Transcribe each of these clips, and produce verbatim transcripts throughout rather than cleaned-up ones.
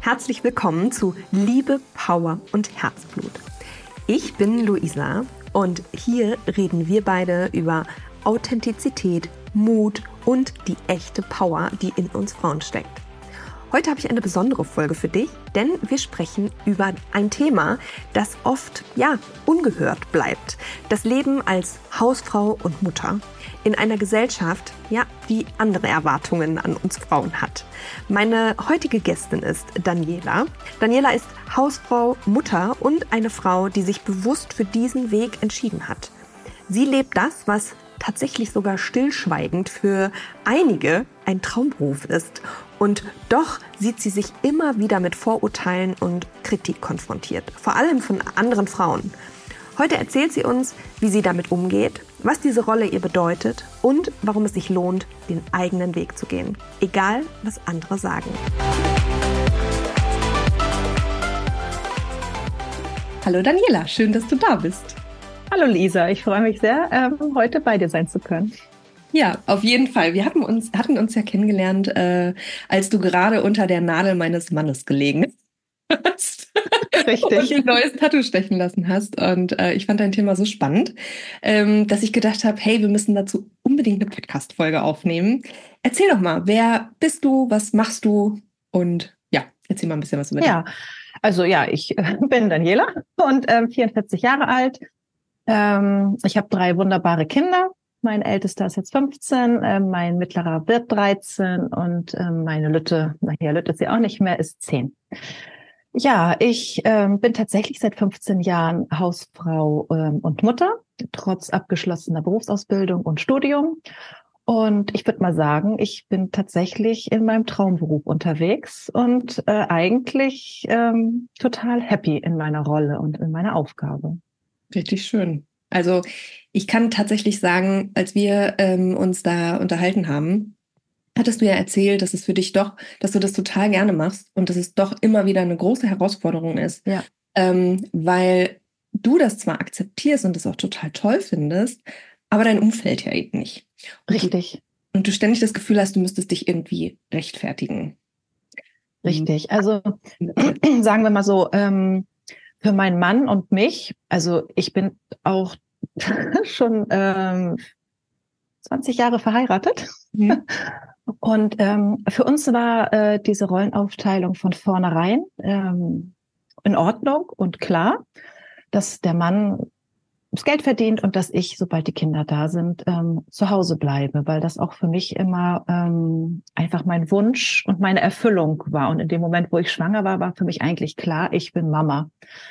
Herzlich willkommen zu Liebe, Power und Herzblut. Ich bin Luisa und hier reden wir beide über Authentizität, Mut und die echte Power, die in uns Frauen steckt. Heute habe ich eine besondere Folge für dich, denn wir sprechen über ein Thema, das oft, ja, ungehört bleibt. Das Leben als Hausfrau und Mutter in einer Gesellschaft, ja, die andere Erwartungen an uns Frauen hat. Meine heutige Gästin ist Daniela. Daniela ist Hausfrau, Mutter und eine Frau, die sich bewusst für diesen Weg entschieden hat. Sie lebt das, was tatsächlich sogar stillschweigend für einige ein Traumberuf ist. Und doch sieht sie sich immer wieder mit Vorurteilen und Kritik konfrontiert, vor allem von anderen Frauen. Heute erzählt sie uns, wie sie damit umgeht, was diese Rolle ihr bedeutet und warum es sich lohnt, den eigenen Weg zu gehen, egal was andere sagen. Hallo Daniela, schön, dass du da bist. Hallo Lisa, ich freue mich sehr, ähm, heute bei dir sein zu können. Ja, auf jeden Fall. Wir hatten uns, hatten uns ja kennengelernt, äh, als du gerade unter der Nadel meines Mannes gelegen hast. Richtig. Und ein neues Tattoo stechen lassen hast. Und äh, ich fand dein Thema so spannend, ähm, dass ich gedacht habe, hey, wir müssen dazu unbedingt eine Podcast-Folge aufnehmen. Erzähl doch mal, wer bist du, was machst du? Und ja, erzähl mal ein bisschen was über dich. Ja, also ja, ich äh, bin Daniela und ähm, vierundvierzig Jahre alt. Ähm, ich habe drei wunderbare Kinder. Mein Ältester ist jetzt fünfzehn, äh, mein Mittlerer wird dreizehn und äh, meine Lütte, naja, Lütte ist sie auch nicht mehr, ist zehn. Ja, ich ähm, bin tatsächlich seit fünfzehn Jahren Hausfrau ähm, und Mutter, trotz abgeschlossener Berufsausbildung und Studium. Und ich würde mal sagen, ich bin tatsächlich in meinem Traumberuf unterwegs und äh, eigentlich ähm, total happy in meiner Rolle und in meiner Aufgabe. Richtig schön. Also ich kann tatsächlich sagen, als wir ähm, uns da unterhalten haben, hattest du ja erzählt, dass es für dich doch, dass du das total gerne machst und dass es doch immer wieder eine große Herausforderung ist, Ja. ähm, weil du das zwar akzeptierst und das auch total toll findest, aber dein Umfeld ja eben nicht. Und Richtig. Du, und du ständig das Gefühl hast, du müsstest dich irgendwie rechtfertigen. Richtig. Also sagen wir mal so, ähm, für meinen Mann und mich, also ich bin auch schon ähm, zwanzig Jahre verheiratet. Mhm. Und ähm, für uns war äh, diese Rollenaufteilung von vornherein ähm, in Ordnung und klar, dass der Mann das Geld verdient und dass ich, sobald die Kinder da sind, ähm, zu Hause bleibe, weil das auch für mich immer ähm, einfach mein Wunsch und meine Erfüllung war. Und in dem Moment, wo ich schwanger war, war für mich eigentlich klar, ich bin Mama.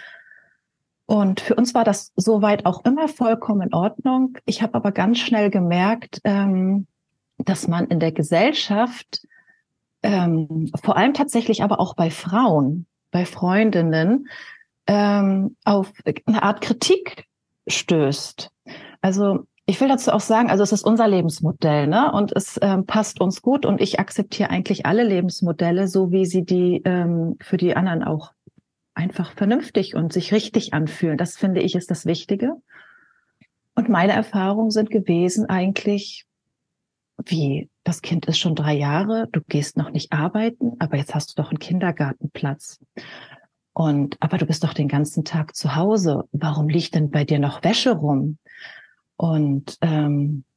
Und für uns war das soweit auch immer vollkommen in Ordnung. Ich habe aber ganz schnell gemerkt, ähm, dass man in der Gesellschaft, ähm, vor allem tatsächlich aber auch bei Frauen, bei Freundinnen, ähm, auf eine Art Kritik stößt. Also ich will dazu auch sagen, also es ist unser Lebensmodell, ne? Und es ähm, passt uns gut und ich akzeptiere eigentlich alle Lebensmodelle, so wie sie die ähm, für die anderen auch einfach vernünftig und sich richtig anfühlen. Das finde ich ist das Wichtige. Und meine Erfahrungen sind gewesen eigentlich, wie, das Kind ist schon drei Jahre, du gehst noch nicht arbeiten, aber jetzt hast du doch einen Kindergartenplatz. Und, aber du bist doch den ganzen Tag zu Hause. Warum liegt denn bei dir noch Wäsche rum? Und ähm,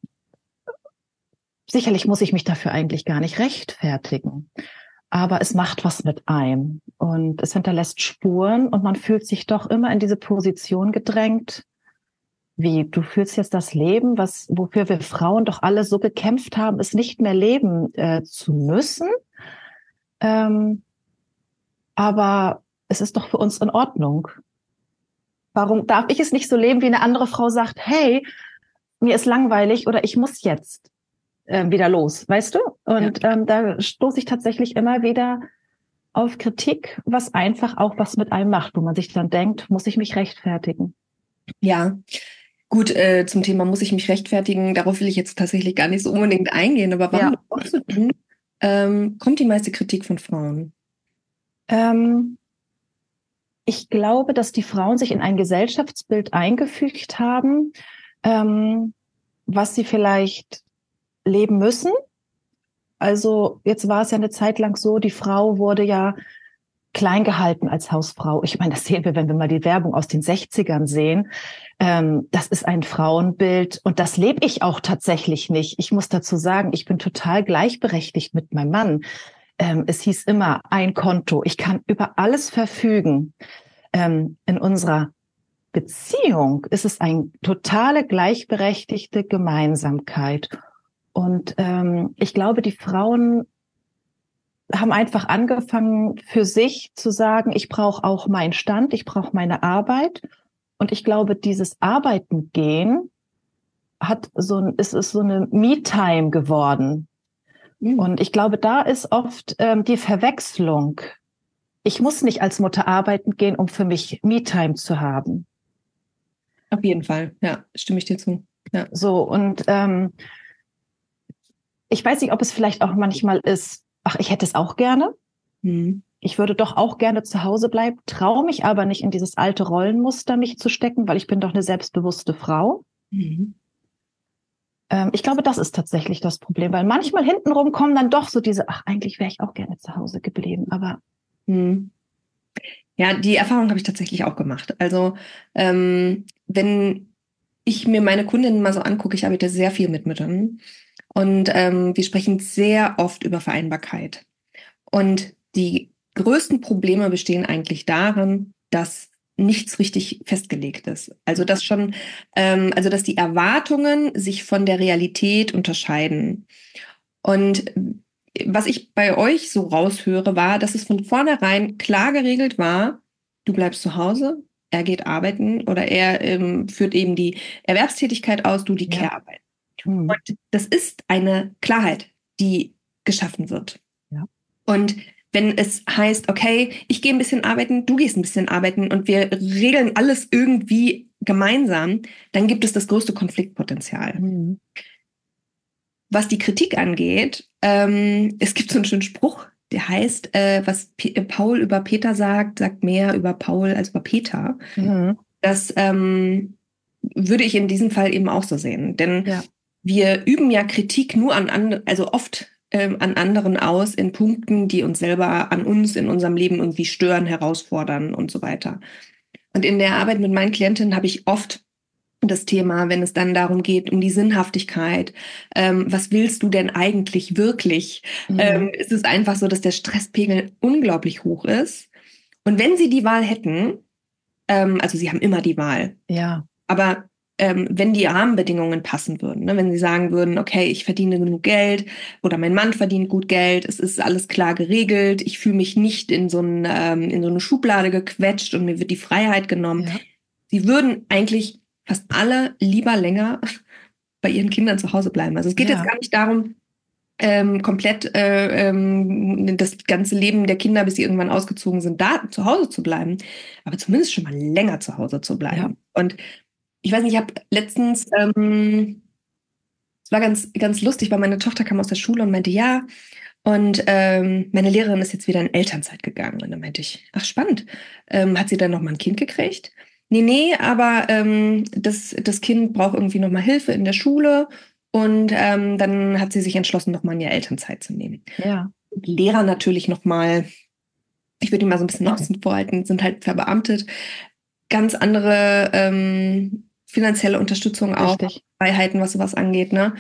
sicherlich muss ich mich dafür eigentlich gar nicht rechtfertigen. Aber es macht was mit einem und es hinterlässt Spuren und man fühlt sich doch immer in diese Position gedrängt, wie du fühlst jetzt das Leben, was wofür wir Frauen doch alle so gekämpft haben, es nicht mehr leben äh, zu müssen. Ähm, aber es ist doch für uns in Ordnung. Warum darf ich es nicht so leben, wie eine andere Frau sagt, hey, mir ist langweilig oder ich muss jetzt äh, wieder los, weißt du? Und ja. ähm, da stoße ich tatsächlich immer wieder auf Kritik, was einfach auch was mit einem macht, wo man sich dann denkt, muss ich mich rechtfertigen? Ja, gut, äh, zum Thema muss ich mich rechtfertigen, darauf will ich jetzt tatsächlich gar nicht so unbedingt eingehen, aber warum ja. glaubst du denn, ähm, kommt die meiste Kritik von Frauen? Ähm, ich glaube, dass die Frauen sich in ein Gesellschaftsbild eingefügt haben, ähm, was sie vielleicht leben müssen. Also jetzt war es ja eine Zeit lang so, die Frau wurde ja klein gehalten als Hausfrau. Ich meine, das sehen wir, wenn wir mal die Werbung aus den sechzigern sehen. Ähm, das ist ein Frauenbild und das lebe ich auch tatsächlich nicht. Ich muss dazu sagen, ich bin total gleichberechtigt mit meinem Mann. Ähm, es hieß immer ein Konto. Ich kann über alles verfügen. Ähm, in unserer Beziehung ist es eine totale gleichberechtigte Gemeinsamkeit. Und ähm, ich glaube, die Frauen haben einfach angefangen, für sich zu sagen, ich brauche auch meinen Stand, ich brauche meine Arbeit. Und ich glaube, dieses Arbeiten gehen hat so ein, es ist so eine Me-Time geworden. Mhm. Und ich glaube, da ist oft ähm, die Verwechslung. Ich muss nicht als Mutter arbeiten gehen, um für mich Me-Time zu haben. Auf jeden Fall, ja, stimme ich dir zu. Ja. So, und ähm, ich weiß nicht, ob es vielleicht auch manchmal ist, ach, ich hätte es auch gerne. Mhm. Ich würde doch auch gerne zu Hause bleiben, traue mich aber nicht in dieses alte Rollenmuster mich zu stecken, weil ich bin doch eine selbstbewusste Frau. Mhm. Ähm, ich glaube, das ist tatsächlich das Problem, weil manchmal hintenrum kommen dann doch so diese, ach, eigentlich wäre ich auch gerne zu Hause geblieben, aber... Mhm. Ja, die Erfahrung habe ich tatsächlich auch gemacht. Also ähm, wenn ich mir meine Kundinnen mal so angucke, ich arbeite sehr viel mit Müttern und ähm, wir sprechen sehr oft über Vereinbarkeit. Und die größten Probleme bestehen eigentlich darin, dass nichts richtig festgelegt ist. Also dass schon, ähm, also dass die Erwartungen sich von der Realität unterscheiden. Und was ich bei euch so raushöre, war, dass es von vornherein klar geregelt war, du bleibst zu Hause, er geht arbeiten oder er ähm, führt eben die Erwerbstätigkeit aus, du die ja. Care-Arbeit. Mhm. Und das ist eine Klarheit, die geschaffen wird. Ja. Und wenn es heißt, okay, ich gehe ein bisschen arbeiten, du gehst ein bisschen arbeiten und wir regeln alles irgendwie gemeinsam, dann gibt es das größte Konfliktpotenzial. Mhm. Was die Kritik angeht, ähm, es gibt so einen schönen Spruch, der heißt, äh, was P- Paul über Peter sagt, sagt mehr über Paul als über Peter. Mhm. Das ähm, würde ich in diesem Fall eben auch so sehen. Denn ja. wir üben ja Kritik nur an anderen, also oft ähm, an anderen aus in Punkten, die uns selber an uns in unserem Leben irgendwie stören, herausfordern und so weiter. Und in der Arbeit mit meinen Klientinnen habe ich oft das Thema, wenn es dann darum geht, um die Sinnhaftigkeit. Ähm, was willst du denn eigentlich wirklich? Mhm. Ähm, es ist einfach so, dass der Stresspegel unglaublich hoch ist. Und wenn sie die Wahl hätten, ähm, also sie haben immer die Wahl, ja. aber ähm, wenn die Rahmenbedingungen passen würden, ne, wenn sie sagen würden, okay, ich verdiene genug Geld oder mein Mann verdient gut Geld, es ist alles klar geregelt, ich fühle mich nicht in so, ein, ähm, in so eine Schublade gequetscht und mir wird die Freiheit genommen. Ja. Sie würden eigentlich fast alle lieber länger bei ihren Kindern zu Hause bleiben. Also es geht ja. jetzt gar nicht darum, ähm, komplett äh, ähm, das ganze Leben der Kinder, bis sie irgendwann ausgezogen sind, da zu Hause zu bleiben, aber zumindest schon mal länger zu Hause zu bleiben. Ja. Und ich weiß nicht, ich habe letztens, ähm, es war ganz, ganz lustig, weil meine Tochter kam aus der Schule und meinte, ja, und ähm, meine Lehrerin ist jetzt wieder in Elternzeit gegangen. Und dann meinte ich, ach spannend, ähm, hat sie dann noch mal ein Kind gekriegt? Nee, nee, aber ähm, das, das Kind braucht irgendwie nochmal Hilfe in der Schule und ähm, dann hat sie sich entschlossen, nochmal in ihre Elternzeit zu nehmen. Ja. Die Lehrer natürlich nochmal, ich würde die mal so ein bisschen außen vor halten, sind halt verbeamtet. Ganz andere ähm, finanzielle Unterstützung auch, Richtig. Freiheiten, was sowas angeht. Ne?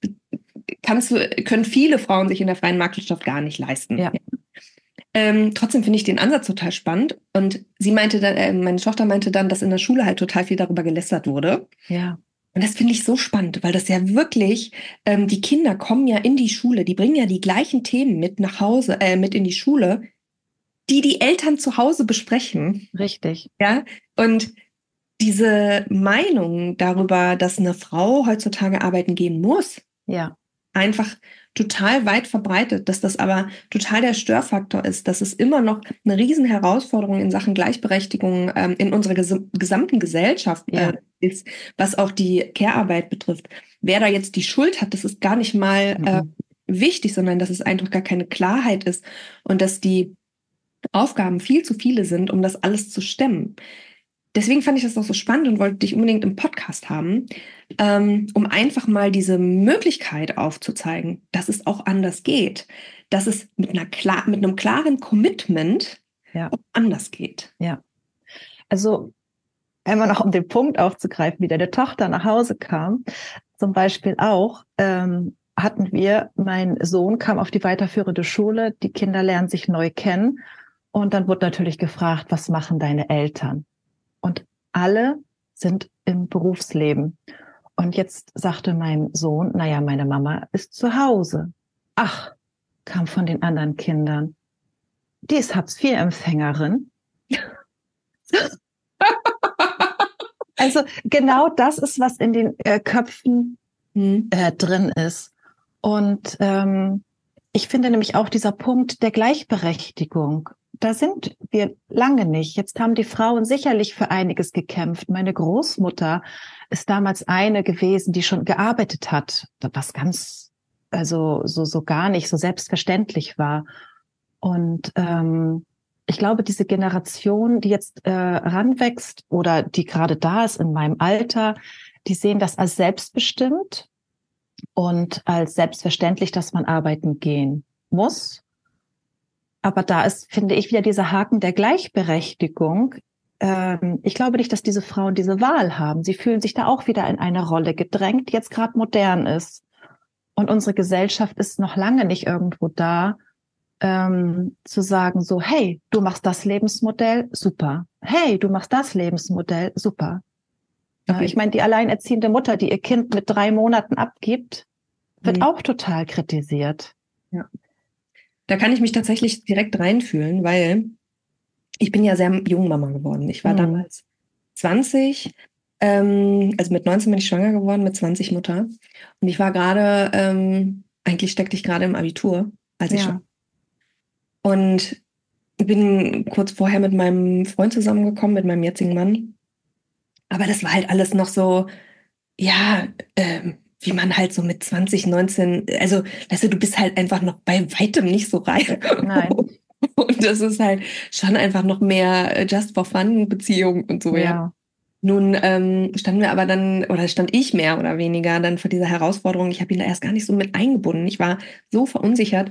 Kannst du, können viele Frauen sich in der freien Marktwirtschaft gar nicht leisten. Ja. Ähm, trotzdem finde ich den Ansatz total spannend. Und sie meinte dann, äh, meine Tochter meinte dann, dass in der Schule halt total viel darüber gelästert wurde. Ja. Und das finde ich so spannend, weil das ja wirklich, ähm, die Kinder kommen ja in die Schule, die bringen ja die gleichen Themen mit nach Hause, äh, mit in die Schule, die die Eltern zu Hause besprechen. Richtig. Ja. Und diese Meinung darüber, dass eine Frau heutzutage arbeiten gehen muss, ja. einfach total weit verbreitet, dass das aber total der Störfaktor ist, dass es immer noch eine riesen Herausforderung in Sachen Gleichberechtigung ähm, in unserer ges- gesamten Gesellschaft äh, ja. ist, was auch die Care-Arbeit betrifft. Wer da jetzt die Schuld hat, das ist gar nicht mal mhm. äh, wichtig, sondern dass es einfach gar keine Klarheit ist und dass die Aufgaben viel zu viele sind, um das alles zu stemmen. Deswegen fand ich das auch so spannend und wollte dich unbedingt im Podcast haben, ähm, um einfach mal diese Möglichkeit aufzuzeigen, dass es auch anders geht. Dass es mit einer klar, mit einem klaren Commitment ja. ob es anders geht. Ja. Also einmal noch um den Punkt aufzugreifen, wie deine Tochter nach Hause kam, zum Beispiel auch, ähm, hatten wir, mein Sohn kam auf die weiterführende Schule, die Kinder lernen sich neu kennen und dann wurde natürlich gefragt, was machen deine Eltern? Und alle sind im Berufsleben. Und jetzt sagte mein Sohn, naja, meine Mama ist zu Hause. Ach, kam von den anderen Kindern. Die ist Hartz-vier-Empfängerin. Also genau das ist, was in den äh, Köpfen Hm. äh, drin ist. Und ähm, ich finde nämlich auch dieser Punkt der Gleichberechtigung, da sind wir lange nicht. Jetzt haben die Frauen sicherlich für einiges gekämpft. Meine Großmutter ist damals eine gewesen, die schon gearbeitet hat, was ganz, also so so gar nicht so selbstverständlich war. Und ähm, ich glaube, diese Generation, die jetzt äh, ranwächst oder die gerade da ist in meinem Alter, die sehen das als selbstbestimmt und als selbstverständlich, dass man arbeiten gehen muss. Aber da ist, finde ich, wieder dieser Haken der Gleichberechtigung. Ähm, ich glaube nicht, dass diese Frauen diese Wahl haben. Sie fühlen sich da auch wieder in eine Rolle gedrängt, die jetzt gerade modern ist. Und unsere Gesellschaft ist noch lange nicht irgendwo da, ähm, zu sagen so, hey, du machst das Lebensmodell, super. Hey, du machst das Lebensmodell, super. Okay. Ich meine, die alleinerziehende Mutter, die ihr Kind mit drei Monaten abgibt, wird Mhm. auch total kritisiert. Ja. Da kann ich mich tatsächlich direkt reinfühlen, weil ich bin ja sehr jung Mama geworden. Ich war Mhm. damals zwanzig, ähm, also mit neunzehn bin ich schwanger geworden, mit zwanzig Mutter. Und ich war gerade, ähm, eigentlich steckte ich gerade im Abitur, als ich Ja. schon. Und bin kurz vorher mit meinem Freund zusammengekommen, mit meinem jetzigen Mann. Aber das war halt alles noch so, ja, ähm, wie man halt so mit zwanzig, neunzehn, also, weißt du, du bist halt einfach noch bei weitem nicht so reif. Nein. Und das ist halt schon einfach noch mehr äh, Just for Fun Beziehung und so, ja. Ja. Nun ähm, standen wir aber dann, oder stand ich mehr oder weniger dann vor dieser Herausforderung. Ich habe ihn da erst gar nicht so mit eingebunden. Ich war so verunsichert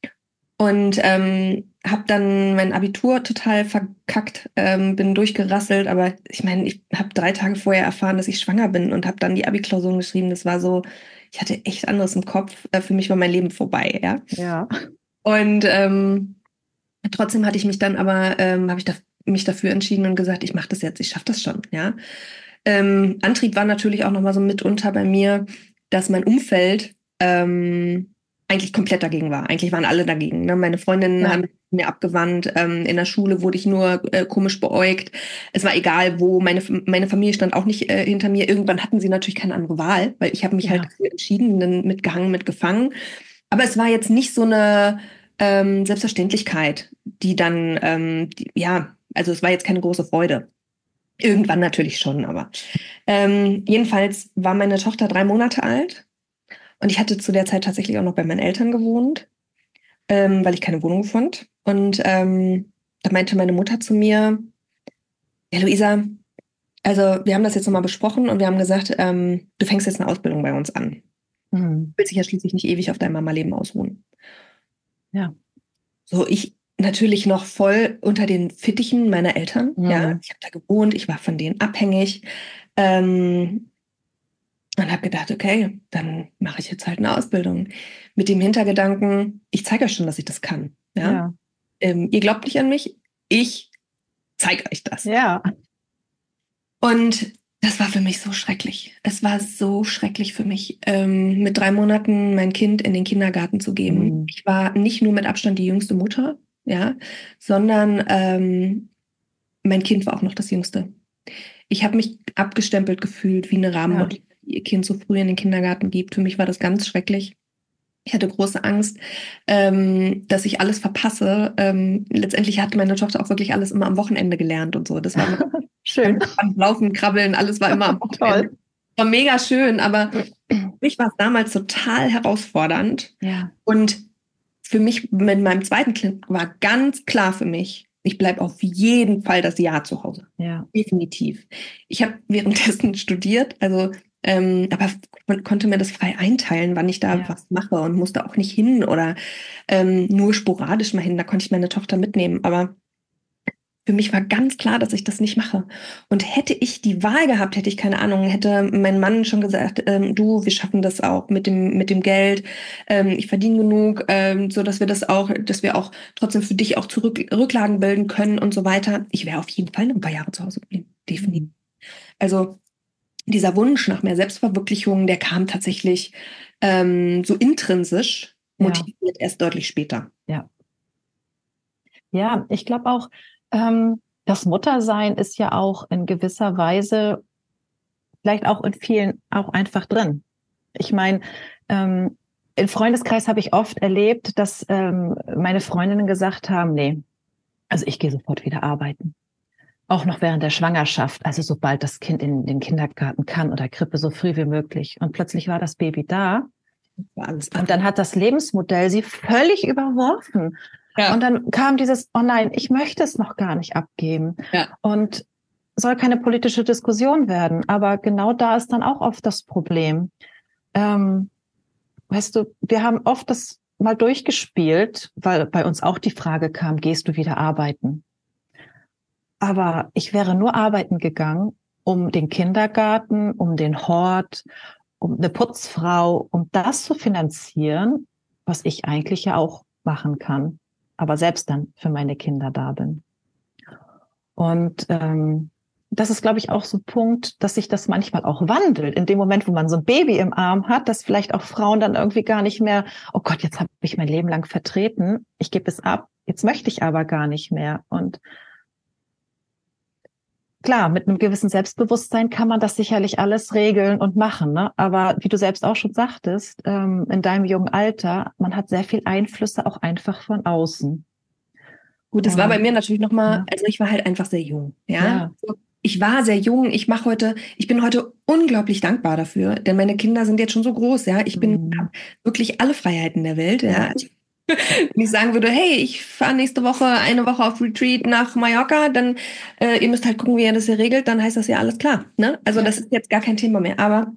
und ähm, habe dann mein Abitur total verkackt, ähm, bin durchgerasselt. Aber ich meine, ich habe drei Tage vorher erfahren, dass ich schwanger bin und habe dann die Abi-Klausuren geschrieben. Das war so, ich hatte echt anderes im Kopf. Äh, für mich war mein Leben vorbei, ja. Ja. Und ähm, trotzdem hatte ich mich dann aber, ähm, habe ich da, mich dafür entschieden und gesagt, ich mache das jetzt, ich schaffe das schon, ja. Ähm, Antrieb war natürlich auch nochmal so mitunter bei mir, dass mein Umfeld ähm, eigentlich komplett dagegen war. Eigentlich waren alle dagegen. Ne? Meine Freundinnen Ja. haben mir abgewandt. Ähm, in der Schule wurde ich nur äh, komisch beäugt. Es war egal, wo. Meine, meine Familie stand auch nicht äh, hinter mir. Irgendwann hatten sie natürlich keine andere Wahl, weil ich habe mich Ja. halt dafür entschieden, dann mitgehangen, mitgefangen. Aber es war jetzt nicht so eine ähm, Selbstverständlichkeit, die dann, ähm, die, ja, also es war jetzt keine große Freude. Irgendwann natürlich schon, aber ähm, jedenfalls war meine Tochter drei Monate alt und ich hatte zu der Zeit tatsächlich auch noch bei meinen Eltern gewohnt, ähm, weil ich keine Wohnung fand. Und ähm, da meinte meine Mutter zu mir, ja, Luisa, also wir haben das jetzt nochmal besprochen und wir haben gesagt, ähm, du fängst jetzt eine Ausbildung bei uns an. Mhm. Du willst dich ja schließlich nicht ewig auf deinem Mama-Leben ausruhen. Ja. So, ich natürlich noch voll unter den Fittichen meiner Eltern. Mhm. Ja, ich habe da gewohnt, ich war von denen abhängig. Ähm, und habe gedacht, okay, dann mache ich jetzt halt eine Ausbildung. Mit dem Hintergedanken, ich zeige euch schon, dass ich das kann. Ja? Ja. Ähm, ihr glaubt nicht an mich, ich zeige euch das. Ja. Und das war für mich so schrecklich. Es war so schrecklich für mich, ähm, mit drei Monaten mein Kind in den Kindergarten zu geben. Mhm. Ich war nicht nur mit Abstand die jüngste Mutter, ja, sondern ähm, mein Kind war auch noch das Jüngste. Ich habe mich abgestempelt gefühlt wie eine Rahmenmutter, Ja. die ihr Kind so früh in den Kindergarten gibt. Für mich war das ganz schrecklich. Ich hatte große Angst, ähm, dass ich alles verpasse. Ähm, letztendlich hat meine Tochter auch wirklich alles immer am Wochenende gelernt und so. Das war immer Schön. Laufen, Krabbeln, alles war immer am Wochenende. Toll. War mega schön, aber für mich war es damals total herausfordernd. Ja. Und für mich mit meinem zweiten Kind war ganz klar für mich, ich bleibe auf jeden Fall das Jahr zu Hause. Ja. Definitiv. Ich habe währenddessen studiert, also ähm, aber man konnte mir das frei einteilen, wann ich da Ja. was mache und musste auch nicht hin oder ähm, nur sporadisch mal hin. Da konnte ich meine Tochter mitnehmen. Aber für mich war ganz klar, dass ich das nicht mache. Und hätte ich die Wahl gehabt, hätte ich keine Ahnung, hätte mein Mann schon gesagt, ähm, du, wir schaffen das auch mit dem mit dem Geld. Ähm, ich verdiene genug, ähm, so dass wir das auch, dass wir auch trotzdem für dich auch zurück Rücklagen bilden können und so weiter. Ich wäre auf jeden Fall noch ein paar Jahre zu Hause geblieben, definitiv. Mhm. Also dieser Wunsch nach mehr Selbstverwirklichung, der kam tatsächlich ähm, so intrinsisch motiviert ja. erst deutlich später. Ja. Ja, ich glaube auch, ähm, das Muttersein ist ja auch in gewisser Weise vielleicht auch in vielen auch einfach drin. Ich meine, ähm, im Freundeskreis habe ich oft erlebt, dass ähm, meine Freundinnen gesagt haben, nee, also ich gehe sofort wieder arbeiten. Auch noch während der Schwangerschaft, also sobald das Kind in den Kindergarten kann oder Krippe, so früh wie möglich. Und plötzlich war das Baby da. War alles und dann hat das Lebensmodell sie völlig überworfen. Ja. Und dann kam dieses, oh nein, ich möchte es noch gar nicht abgeben. Ja. Und soll keine politische Diskussion werden. Aber genau da ist dann auch oft das Problem. Ähm, weißt du, wir haben oft das mal durchgespielt, weil bei uns auch die Frage kam, gehst du wieder arbeiten? Aber ich wäre nur arbeiten gegangen, um den Kindergarten, um den Hort, um eine Putzfrau, um das zu finanzieren, was ich eigentlich ja auch machen kann, aber selbst dann für meine Kinder da bin. Und ähm, das ist, glaube ich, auch so ein Punkt, dass sich das manchmal auch wandelt. In dem Moment, wo man so ein Baby im Arm hat, dass vielleicht auch Frauen dann irgendwie gar nicht mehr, oh Gott, jetzt habe ich mein Leben lang vertreten, ich gebe es ab, jetzt möchte ich aber gar nicht mehr. Und klar, mit einem gewissen Selbstbewusstsein kann man das sicherlich alles regeln und machen, ne? Aber wie du selbst auch schon sagtest, ähm, in deinem jungen Alter, man hat sehr viel Einflüsse auch einfach von außen. Gut, das war bei mir natürlich nochmal, ja. also ich war halt einfach sehr jung, ja. ja. Ich war sehr jung, ich mache heute, ich bin heute unglaublich dankbar dafür, denn meine Kinder sind jetzt schon so groß, ja. Ich bin mhm. wirklich alle Freiheiten der Welt, ja. ja. Wenn ich sagen würde, hey, ich fahre nächste Woche eine Woche auf Retreat nach Mallorca, dann äh, ihr müsst halt gucken, wie ihr das hier regelt, dann heißt das ja alles klar, ne? Also ja. das ist jetzt gar kein Thema mehr, aber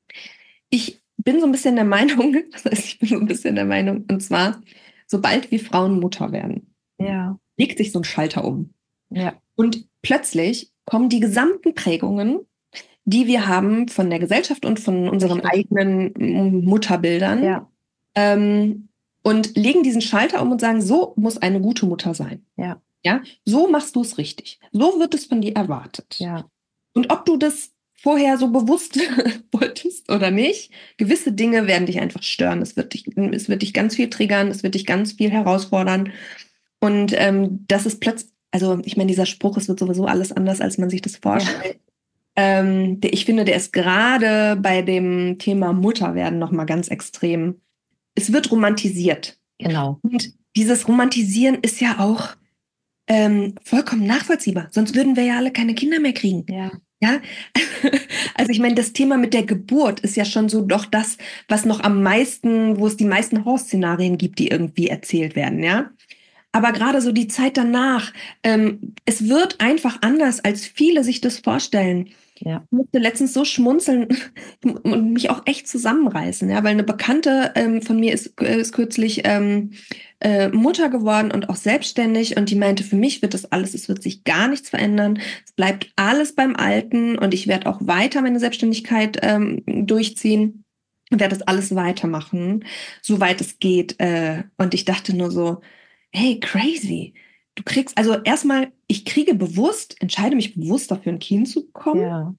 ich bin so ein bisschen der Meinung, das heißt, ich bin so ein bisschen der Meinung, und zwar, sobald wir Frauen Mutter werden, ja. legt sich so ein Schalter um. Ja. Und plötzlich kommen die gesamten Prägungen, die wir haben von der Gesellschaft und von unseren Richtig. eigenen Mutterbildern, ja. ähm, und legen diesen Schalter um und sagen, so muss eine gute Mutter sein. Ja. Ja, so machst du es richtig. So wird es von dir erwartet. Ja. Und ob du das vorher so bewusst wolltest oder nicht, gewisse Dinge werden dich einfach stören. Es wird dich, es wird dich ganz viel triggern, es wird dich ganz viel herausfordern. Und ähm, das ist plötzlich, also ich meine, dieser Spruch, es wird sowieso alles anders, als man sich das vorstellt. Ja. Ähm, der, ich finde, der ist gerade bei dem Thema Mutterwerden nochmal ganz extrem. Es wird romantisiert. Genau. Und dieses Romantisieren ist ja auch ähm, vollkommen nachvollziehbar. Sonst würden wir ja alle keine Kinder mehr kriegen. Ja. Ja? Also ich meine, das Thema mit der Geburt ist ja schon so doch das, was noch am meisten, wo es die meisten Horrorszenarien gibt, die irgendwie erzählt werden, ja. Aber gerade so die Zeit danach, ähm, es wird einfach anders, als viele sich das vorstellen. Ja. Ich musste letztens so schmunzeln und mich auch echt zusammenreißen, ja, weil eine Bekannte ähm, von mir ist, ist kürzlich ähm, äh, Mutter geworden und auch selbstständig und die meinte, für mich wird das alles, es wird sich gar nichts verändern, es bleibt alles beim Alten und ich werde auch weiter meine Selbstständigkeit ähm, durchziehen und werde das alles weitermachen, soweit es geht. Äh, und ich dachte nur so, hey, crazy. Du kriegst, also erstmal, ich kriege bewusst, entscheide mich bewusst dafür, ein Kind zu bekommen. Ja.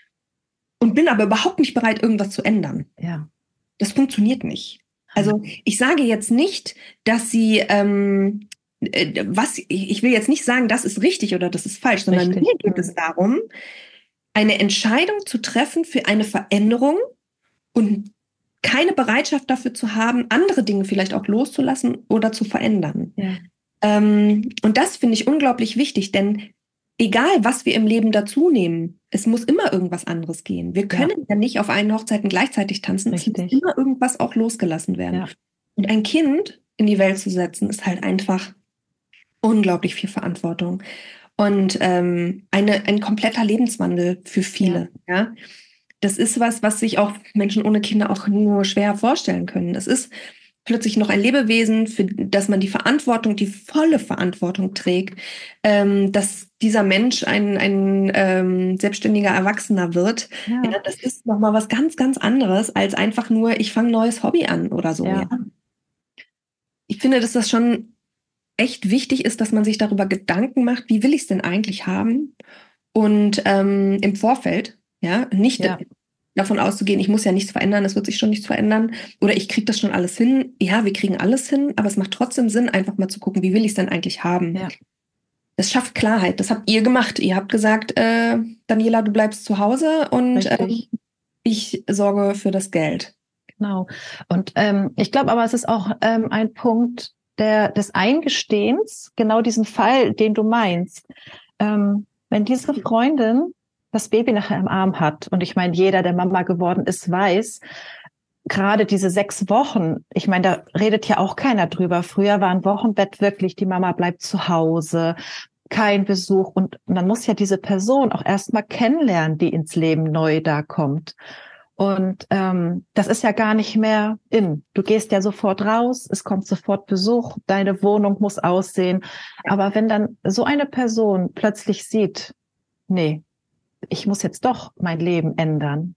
Und bin aber überhaupt nicht bereit, irgendwas zu ändern. Ja. Das funktioniert nicht. Also ich sage jetzt nicht, dass sie, ähm, äh, was, ich will jetzt nicht sagen, das ist richtig oder das ist falsch, sondern richtig. Mir geht es darum, eine Entscheidung zu treffen für eine Veränderung und keine Bereitschaft dafür zu haben, andere Dinge vielleicht auch loszulassen oder zu verändern. Ja. Ähm, und das finde ich unglaublich wichtig, denn egal, was wir im Leben dazu nehmen, es muss immer irgendwas anderes gehen. Wir können ja, ja nicht auf allen Hochzeiten gleichzeitig tanzen. Richtig. Es muss immer irgendwas auch losgelassen werden. Ja. Und ein Kind in die Welt zu setzen, ist halt einfach unglaublich viel Verantwortung. Und ähm, eine, ein kompletter Lebenswandel für viele. Ja. ja. Das ist was, was sich auch Menschen ohne Kinder auch nur schwer vorstellen können. Es ist plötzlich noch ein Lebewesen, für das man die Verantwortung, die volle Verantwortung trägt, ähm, dass dieser Mensch ein, ein ähm, selbstständiger Erwachsener wird. Ja. Ja, das ist nochmal was ganz, ganz anderes als einfach nur, ich fange ein neues Hobby an oder so. Ja. Ja. Ich finde, dass das schon echt wichtig ist, dass man sich darüber Gedanken macht, wie will ich es denn eigentlich haben? Und ähm, im Vorfeld, ja, nicht Ja. davon auszugehen, ich muss ja nichts verändern, es wird sich schon nichts verändern oder ich kriege das schon alles hin. Ja, wir kriegen alles hin, aber es macht trotzdem Sinn, einfach mal zu gucken, wie will ich es denn eigentlich haben? Ja. Das schafft Klarheit, das habt ihr gemacht. Ihr habt gesagt, äh, Daniela, du bleibst zu Hause und ähm, ich sorge für das Geld. Genau. Und ähm, ich glaube aber, es ist auch ähm, ein Punkt der, des Eingestehens, genau diesen Fall, den du meinst. Ähm, wenn diese Freundin das Baby nachher im Arm hat, und ich meine, jeder, der Mama geworden ist, weiß, gerade diese sechs Wochen, ich meine, da redet ja auch keiner drüber. Früher war ein Wochenbett wirklich, die Mama bleibt zu Hause, kein Besuch. Und man muss ja diese Person auch erstmal kennenlernen, die ins Leben neu da kommt. Und ähm, das ist ja gar nicht mehr in. Du gehst ja sofort raus, es kommt sofort Besuch, deine Wohnung muss aussehen. Aber wenn dann so eine Person plötzlich sieht, nee, ich muss jetzt doch mein Leben ändern,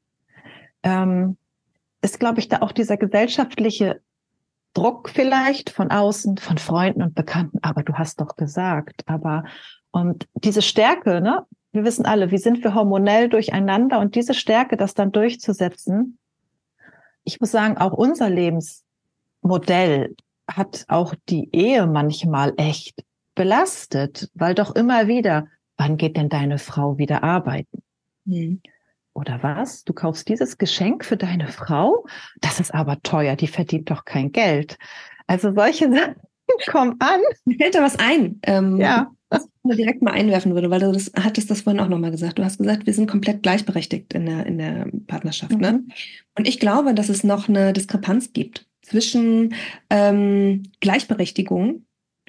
ähm, ist, glaube ich, da auch dieser gesellschaftliche Druck vielleicht von außen, von Freunden und Bekannten. Aber du hast doch gesagt, aber und diese Stärke, ne? Wir wissen alle, wie sind wir hormonell durcheinander und diese Stärke, das dann durchzusetzen. Ich muss sagen, auch unser Lebensmodell hat auch die Ehe manchmal echt belastet, weil doch immer wieder, wann geht denn deine Frau wieder arbeiten? Hm. Oder was? Du kaufst dieses Geschenk für deine Frau? Das ist aber teuer, die verdient doch kein Geld. Also solche Sachen kommen an. Mir fällt da was ein. Ähm, Ja. Was ich mir direkt mal einwerfen würde, weil du das hattest das vorhin auch nochmal gesagt. Du hast gesagt, wir sind komplett gleichberechtigt in der, in der Partnerschaft. Mhm. Ne? Und ich glaube, dass es noch eine Diskrepanz gibt zwischen ähm, Gleichberechtigung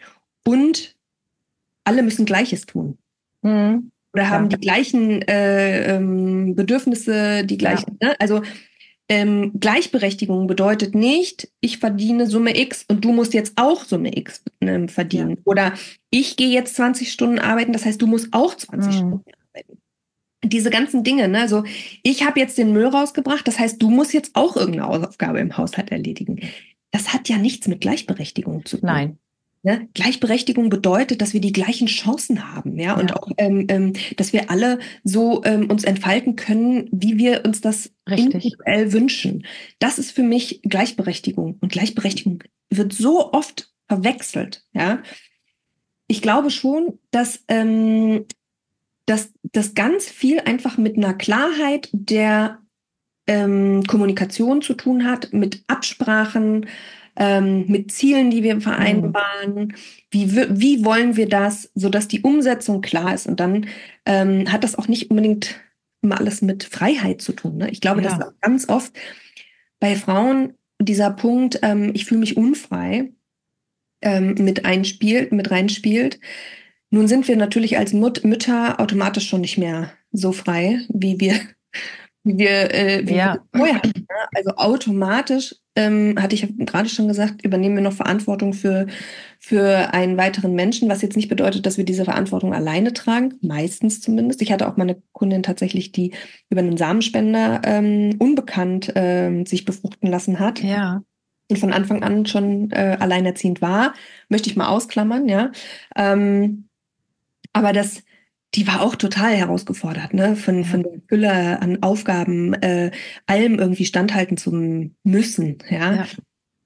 und alle müssen Gleiches tun. Mhm. Oder haben ja. die gleichen äh, ähm, Bedürfnisse, die gleichen. Ja. Ne? Also Ähm, Gleichberechtigung bedeutet nicht, ich verdiene Summe X und du musst jetzt auch Summe X äh, verdienen. Ja. Oder ich gehe jetzt zwanzig Stunden arbeiten, das heißt, du musst auch zwanzig mhm. Stunden arbeiten. Diese ganzen Dinge, ne? Also ich habe jetzt den Müll rausgebracht, das heißt, du musst jetzt auch irgendeine Aufgabe im Haushalt erledigen. Das hat ja nichts mit Gleichberechtigung zu tun. Nein. Ne? Gleichberechtigung bedeutet, dass wir die gleichen Chancen haben, ja, ja. und auch, ähm, ähm, dass wir alle so ähm, uns entfalten können, wie wir uns das Richtig. individuell wünschen. Das ist für mich Gleichberechtigung. Und Gleichberechtigung wird so oft verwechselt, ja. Ich glaube schon, dass, ähm, dass das ganz viel einfach mit einer Klarheit der ähm, Kommunikation zu tun hat, mit Absprachen, Ähm, mit Zielen, die wir vereinbaren, mhm. wie, wie wollen wir das, sodass die Umsetzung klar ist. Und dann ähm, hat das auch nicht unbedingt immer alles mit Freiheit zu tun. Ne? Ich glaube, ja. dass ganz oft bei Frauen dieser Punkt, ähm, ich fühle mich unfrei, ähm, mit einspielt, mit reinspielt. Nun sind wir natürlich als Mut- Mütter automatisch schon nicht mehr so frei, wie wir wie wir, äh, wie ja. wir vorher hatten. Also automatisch, ähm, hatte ich gerade schon gesagt, übernehmen wir noch Verantwortung für, für einen weiteren Menschen, was jetzt nicht bedeutet, dass wir diese Verantwortung alleine tragen, meistens zumindest. Ich hatte auch mal eine Kundin tatsächlich, die über einen Samenspender ähm, unbekannt ähm, sich befruchten lassen hat. Ja. Und von Anfang an schon äh, alleinerziehend war. Möchte ich mal ausklammern, ja. Ähm, aber das die war auch total herausgefordert, ne, von, ja. von der Fülle an Aufgaben, äh, allem irgendwie standhalten zu müssen, ja. Ja,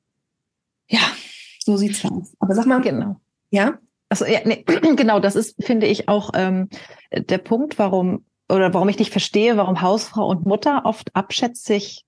ja, so sieht's aus. Aber sag mal, genau. Ja? Also, ja, nee, genau, das ist, finde ich, auch ähm, der Punkt, warum, oder warum ich nicht verstehe, warum Hausfrau und Mutter oft abschätzig,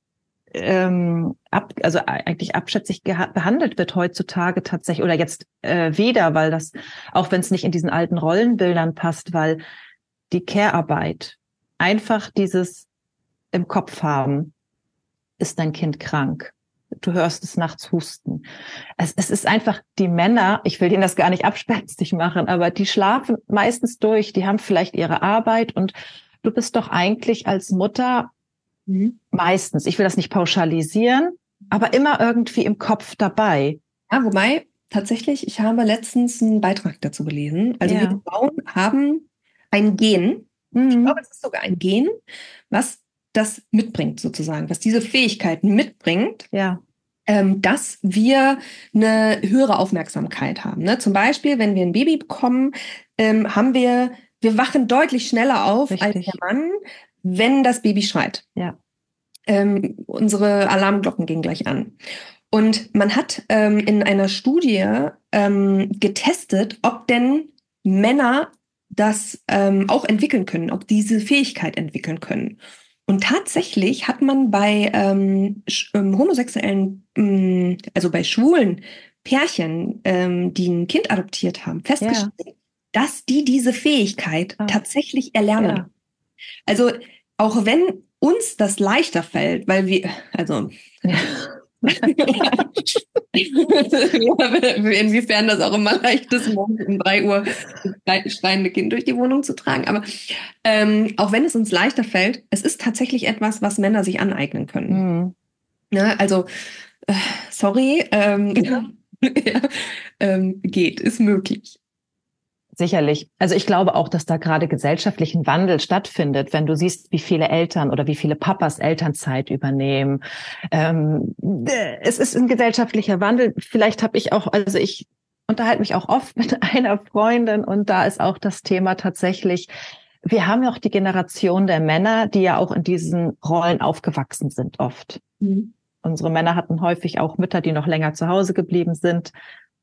ähm, ab, also eigentlich abschätzig geha- behandelt wird heutzutage tatsächlich, oder jetzt äh, wieder, weil das, auch wenn es nicht in diesen alten Rollenbildern passt, weil die Care-Arbeit, einfach dieses im Kopf haben, ist dein Kind krank? Du hörst es nachts husten. Es, es ist einfach, die Männer, ich will ihnen das gar nicht abspenstig machen, aber die schlafen meistens durch, die haben vielleicht ihre Arbeit und du bist doch eigentlich als Mutter mhm. meistens, ich will das nicht pauschalisieren, aber immer irgendwie im Kopf dabei. Ja, wobei, tatsächlich, ich habe letztens einen Beitrag dazu gelesen. Also Ja. wir Frauen haben ein Gen, ich Mhm. glaube, es ist sogar ein Gen, was das mitbringt sozusagen, was diese Fähigkeiten mitbringt, Ja. ähm, dass wir eine höhere Aufmerksamkeit haben. Ne? Zum Beispiel, wenn wir ein Baby bekommen, ähm, haben wir, wir wachen deutlich schneller auf als Richtig. der Mann, wenn das Baby schreit. Ja. Ähm, unsere Alarmglocken gehen gleich an. Und man hat ähm, in einer Studie ähm, getestet, ob denn Männer das ähm, auch entwickeln können, ob diese Fähigkeit entwickeln können. Und tatsächlich hat man bei ähm, sch- ähm, homosexuellen, ähm, also bei schwulen Pärchen, ähm, die ein Kind adoptiert haben, festgestellt, Ja. dass die diese Fähigkeit Ah. tatsächlich erlernen. Ja. Also auch wenn uns das leichter fällt, weil wir, also Ja. inwiefern das auch immer leicht ist, morgens um drei Uhr das schreiende Kind durch die Wohnung zu tragen. Aber ähm, auch wenn es uns leichter fällt, es ist tatsächlich etwas, was Männer sich aneignen können. Mhm. Ne? Also, äh, sorry, ähm, ja, ähm, geht, ist möglich. Sicherlich. Also ich glaube auch, dass da gerade gesellschaftlichen Wandel stattfindet, wenn du siehst, wie viele Eltern oder wie viele Papas Elternzeit übernehmen. Ähm, es ist ein gesellschaftlicher Wandel. Vielleicht habe ich auch, also ich unterhalte mich auch oft mit einer Freundin und da ist auch das Thema tatsächlich, wir haben ja auch die Generation der Männer, die ja auch in diesen Rollen aufgewachsen sind oft. Mhm. Unsere Männer hatten häufig auch Mütter, die noch länger zu Hause geblieben sind.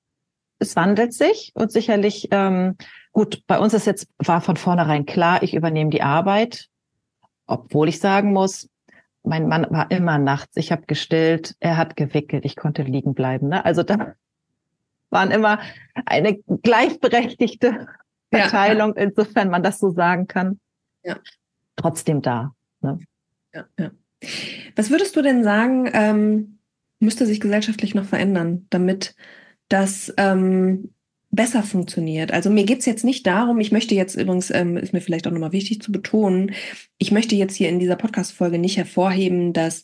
Es wandelt sich und sicherlich, ähm, gut, bei uns ist jetzt, war von vornherein klar, ich übernehme die Arbeit, obwohl ich sagen muss, mein Mann war immer nachts, ich habe gestillt, er hat gewickelt, ich konnte liegen bleiben. Ne? Also da waren immer eine gleichberechtigte Verteilung, ja, insofern man das so sagen kann. Ja. Trotzdem da. Ne? Ja, ja. Was würdest du denn sagen, ähm, müsste sich gesellschaftlich noch verändern, damit das ähm, besser funktioniert? Also mir geht's jetzt nicht darum, ich möchte jetzt übrigens, ähm, ist mir vielleicht auch nochmal wichtig zu betonen, ich möchte jetzt hier in dieser Podcast-Folge nicht hervorheben, dass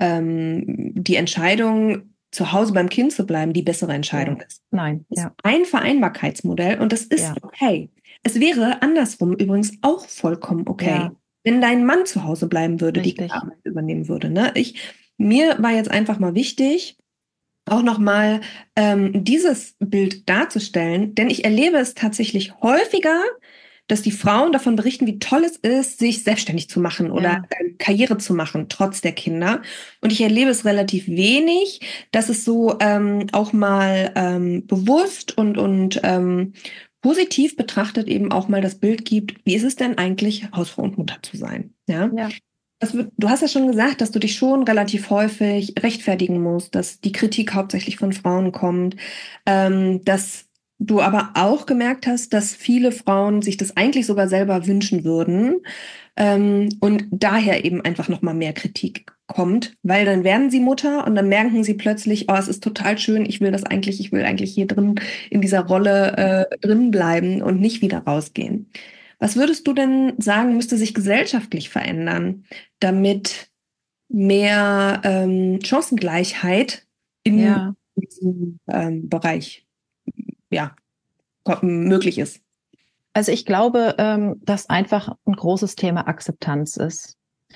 ähm, die Entscheidung, zu Hause beim Kind zu bleiben, die bessere Entscheidung Ja. ist. Nein, Es ja. ist ein Vereinbarkeitsmodell und das ist Ja. okay. Es wäre andersrum übrigens auch vollkommen okay. Ja. Wenn dein Mann zu Hause bleiben würde, Richtig. die Arbeit übernehmen würde. Ne? Ich, mir war jetzt einfach mal wichtig, auch nochmal ähm, dieses Bild darzustellen, denn ich erlebe es tatsächlich häufiger, dass die Frauen davon berichten, wie toll es ist, sich selbstständig zu machen oder Ja. äh, Karriere zu machen, trotz der Kinder. Und ich erlebe es relativ wenig, dass es so ähm, auch mal ähm, bewusst und, und ähm, positiv betrachtet eben auch mal das Bild gibt, wie ist es denn eigentlich, Hausfrau und Mutter zu sein? Ja. Ja. Das wird, du hast ja schon gesagt, dass du dich schon relativ häufig rechtfertigen musst, dass die Kritik hauptsächlich von Frauen kommt, ähm, dass du aber auch gemerkt hast, dass viele Frauen sich das eigentlich sogar selber wünschen würden, ähm, und daher eben einfach noch mal mehr Kritik kommt, weil dann werden sie Mutter und dann merken sie plötzlich, oh, es ist total schön, ich will das eigentlich, ich will eigentlich hier drin in dieser Rolle äh, drin bleiben und nicht wieder rausgehen. Was würdest du denn sagen, müsste sich gesellschaftlich verändern, damit mehr ähm, Chancengleichheit in Ja. diesem ähm, Bereich ja, möglich ist? Also ich glaube, ähm, dass einfach ein großes Thema Akzeptanz ist.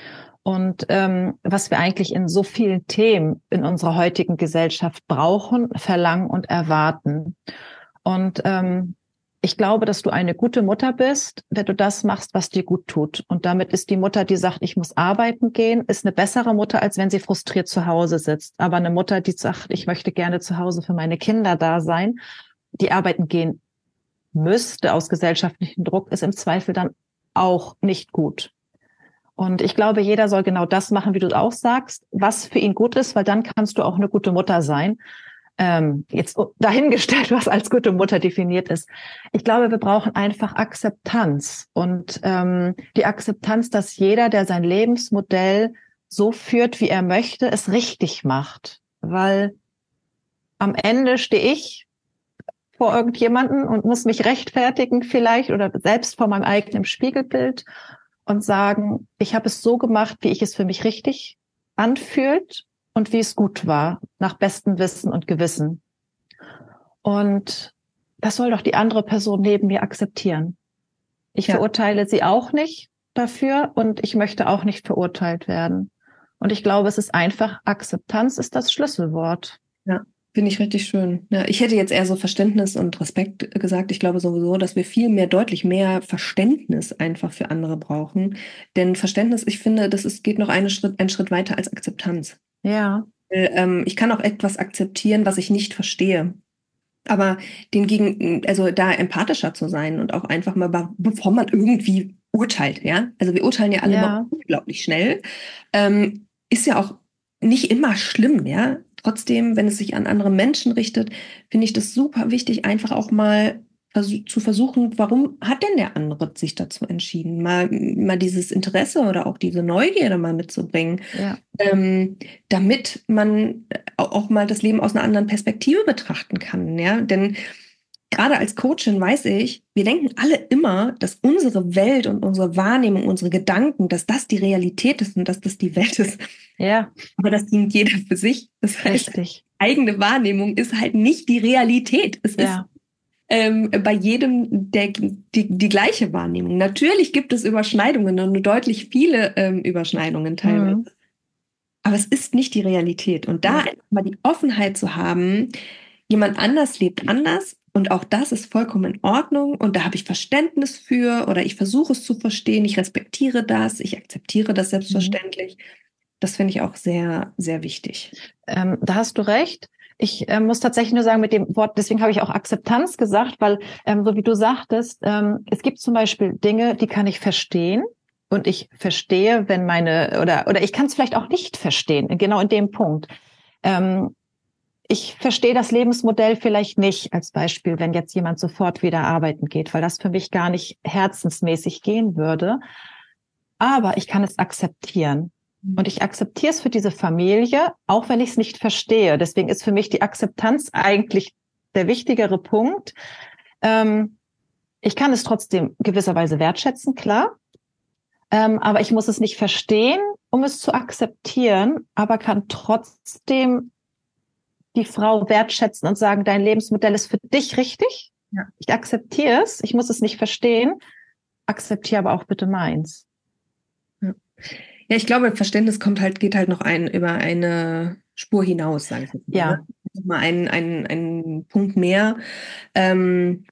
Und ähm, was wir eigentlich in so vielen Themen in unserer heutigen Gesellschaft brauchen, verlangen und erwarten. Und ähm, ich glaube, dass du eine gute Mutter bist, wenn du das machst, was dir gut tut. Und damit ist die Mutter, die sagt, ich muss arbeiten gehen, ist eine bessere Mutter, als wenn sie frustriert zu Hause sitzt. Aber eine Mutter, die sagt, ich möchte gerne zu Hause für meine Kinder da sein, die arbeiten gehen müsste aus gesellschaftlichem Druck, ist im Zweifel dann auch nicht gut. Und ich glaube, jeder soll genau das machen, wie du auch sagst, was für ihn gut ist, weil dann kannst du auch eine gute Mutter sein. Ähm, jetzt dahingestellt, was als gute Mutter definiert ist. Ich glaube, wir brauchen einfach Akzeptanz und ähm, die Akzeptanz, dass jeder, der sein Lebensmodell so führt, wie er möchte, es richtig macht. Weil am Ende stehe ich vor irgendjemanden und muss mich rechtfertigen vielleicht oder selbst vor meinem eigenen Spiegelbild und sagen, ich habe es so gemacht, wie ich es für mich richtig anfühlt. und wie es gut war, nach bestem Wissen und Gewissen. Und das soll doch die andere Person neben mir akzeptieren. Ich ja. verurteile sie auch nicht dafür und ich möchte auch nicht verurteilt werden. Und ich glaube, es ist einfach, Akzeptanz ist das Schlüsselwort. Ja, finde ich richtig schön. Ja, ich hätte jetzt eher so Verständnis und Respekt gesagt. Ich glaube sowieso, dass wir viel mehr, deutlich mehr Verständnis einfach für andere brauchen. Denn Verständnis, ich finde, das ist, geht noch einen Schritt, einen Schritt weiter als Akzeptanz. Ja. Weil, ähm, ich kann auch etwas akzeptieren, was ich nicht verstehe. Aber den gegen, also da empathischer zu sein und auch einfach mal, bevor man irgendwie urteilt, ja. Also wir urteilen ja alle ja. mal unglaublich schnell. Ähm, ist ja auch nicht immer schlimm, ja. Trotzdem, wenn es sich an andere Menschen richtet, finde ich das super wichtig, einfach auch mal vers- zu versuchen, warum hat denn der andere sich dazu entschieden? Mal, mal dieses Interesse oder auch diese Neugierde mal mitzubringen, ja. ähm, damit man auch mal das Leben aus einer anderen Perspektive betrachten kann, ja. Denn gerade als Coachin weiß ich, wir denken alle immer, dass unsere Welt und unsere Wahrnehmung, unsere Gedanken, dass das die Realität ist und dass das die Welt ist. Ja. Aber das dient jeder für sich. Das heißt, richtig. eigene Wahrnehmung ist halt nicht die Realität. Es ja. ist ähm, bei jedem der, die, die gleiche Wahrnehmung. Natürlich gibt es Überschneidungen und deutlich viele ähm, Überschneidungen teilweise. Mhm. Aber es ist nicht die Realität. Und da ja. einfach mal die Offenheit zu haben, jemand anders lebt anders und auch das ist vollkommen in Ordnung und da habe ich Verständnis für oder ich versuche es zu verstehen, ich respektiere das, ich akzeptiere das selbstverständlich. Mhm. Das finde ich auch sehr, sehr wichtig. Ähm, da hast du recht. Ich äh, muss tatsächlich nur sagen, mit dem Wort, deswegen habe ich auch Akzeptanz gesagt, weil, ähm, so wie du sagtest, ähm, es gibt zum Beispiel Dinge, die kann ich verstehen. Und ich verstehe, wenn meine, oder, oder ich kann es vielleicht auch nicht verstehen, genau in dem Punkt. Ähm, ich verstehe das Lebensmodell vielleicht nicht, als Beispiel, wenn jetzt jemand sofort wieder arbeiten geht, weil das für mich gar nicht herzensmäßig gehen würde. Aber ich kann es akzeptieren. Und ich akzeptiere es für diese Familie, auch wenn ich es nicht verstehe. Deswegen ist für mich die Akzeptanz eigentlich der wichtigere Punkt. Ähm, ich kann es trotzdem gewisserweise wertschätzen, klar. Ähm, aber ich muss es nicht verstehen, um es zu akzeptieren, aber kann trotzdem die Frau wertschätzen und sagen, dein Lebensmodell ist für dich richtig. Ja. Ich akzeptiere es, ich muss es nicht verstehen, akzeptiere aber auch bitte meins. Ja, ja ich glaube, Verständnis kommt halt, geht halt noch ein, über eine Spur hinaus, sage ich jetzt mal. Ja. Ne? Mal ein, ein, ein Punkt mehr. Ähm,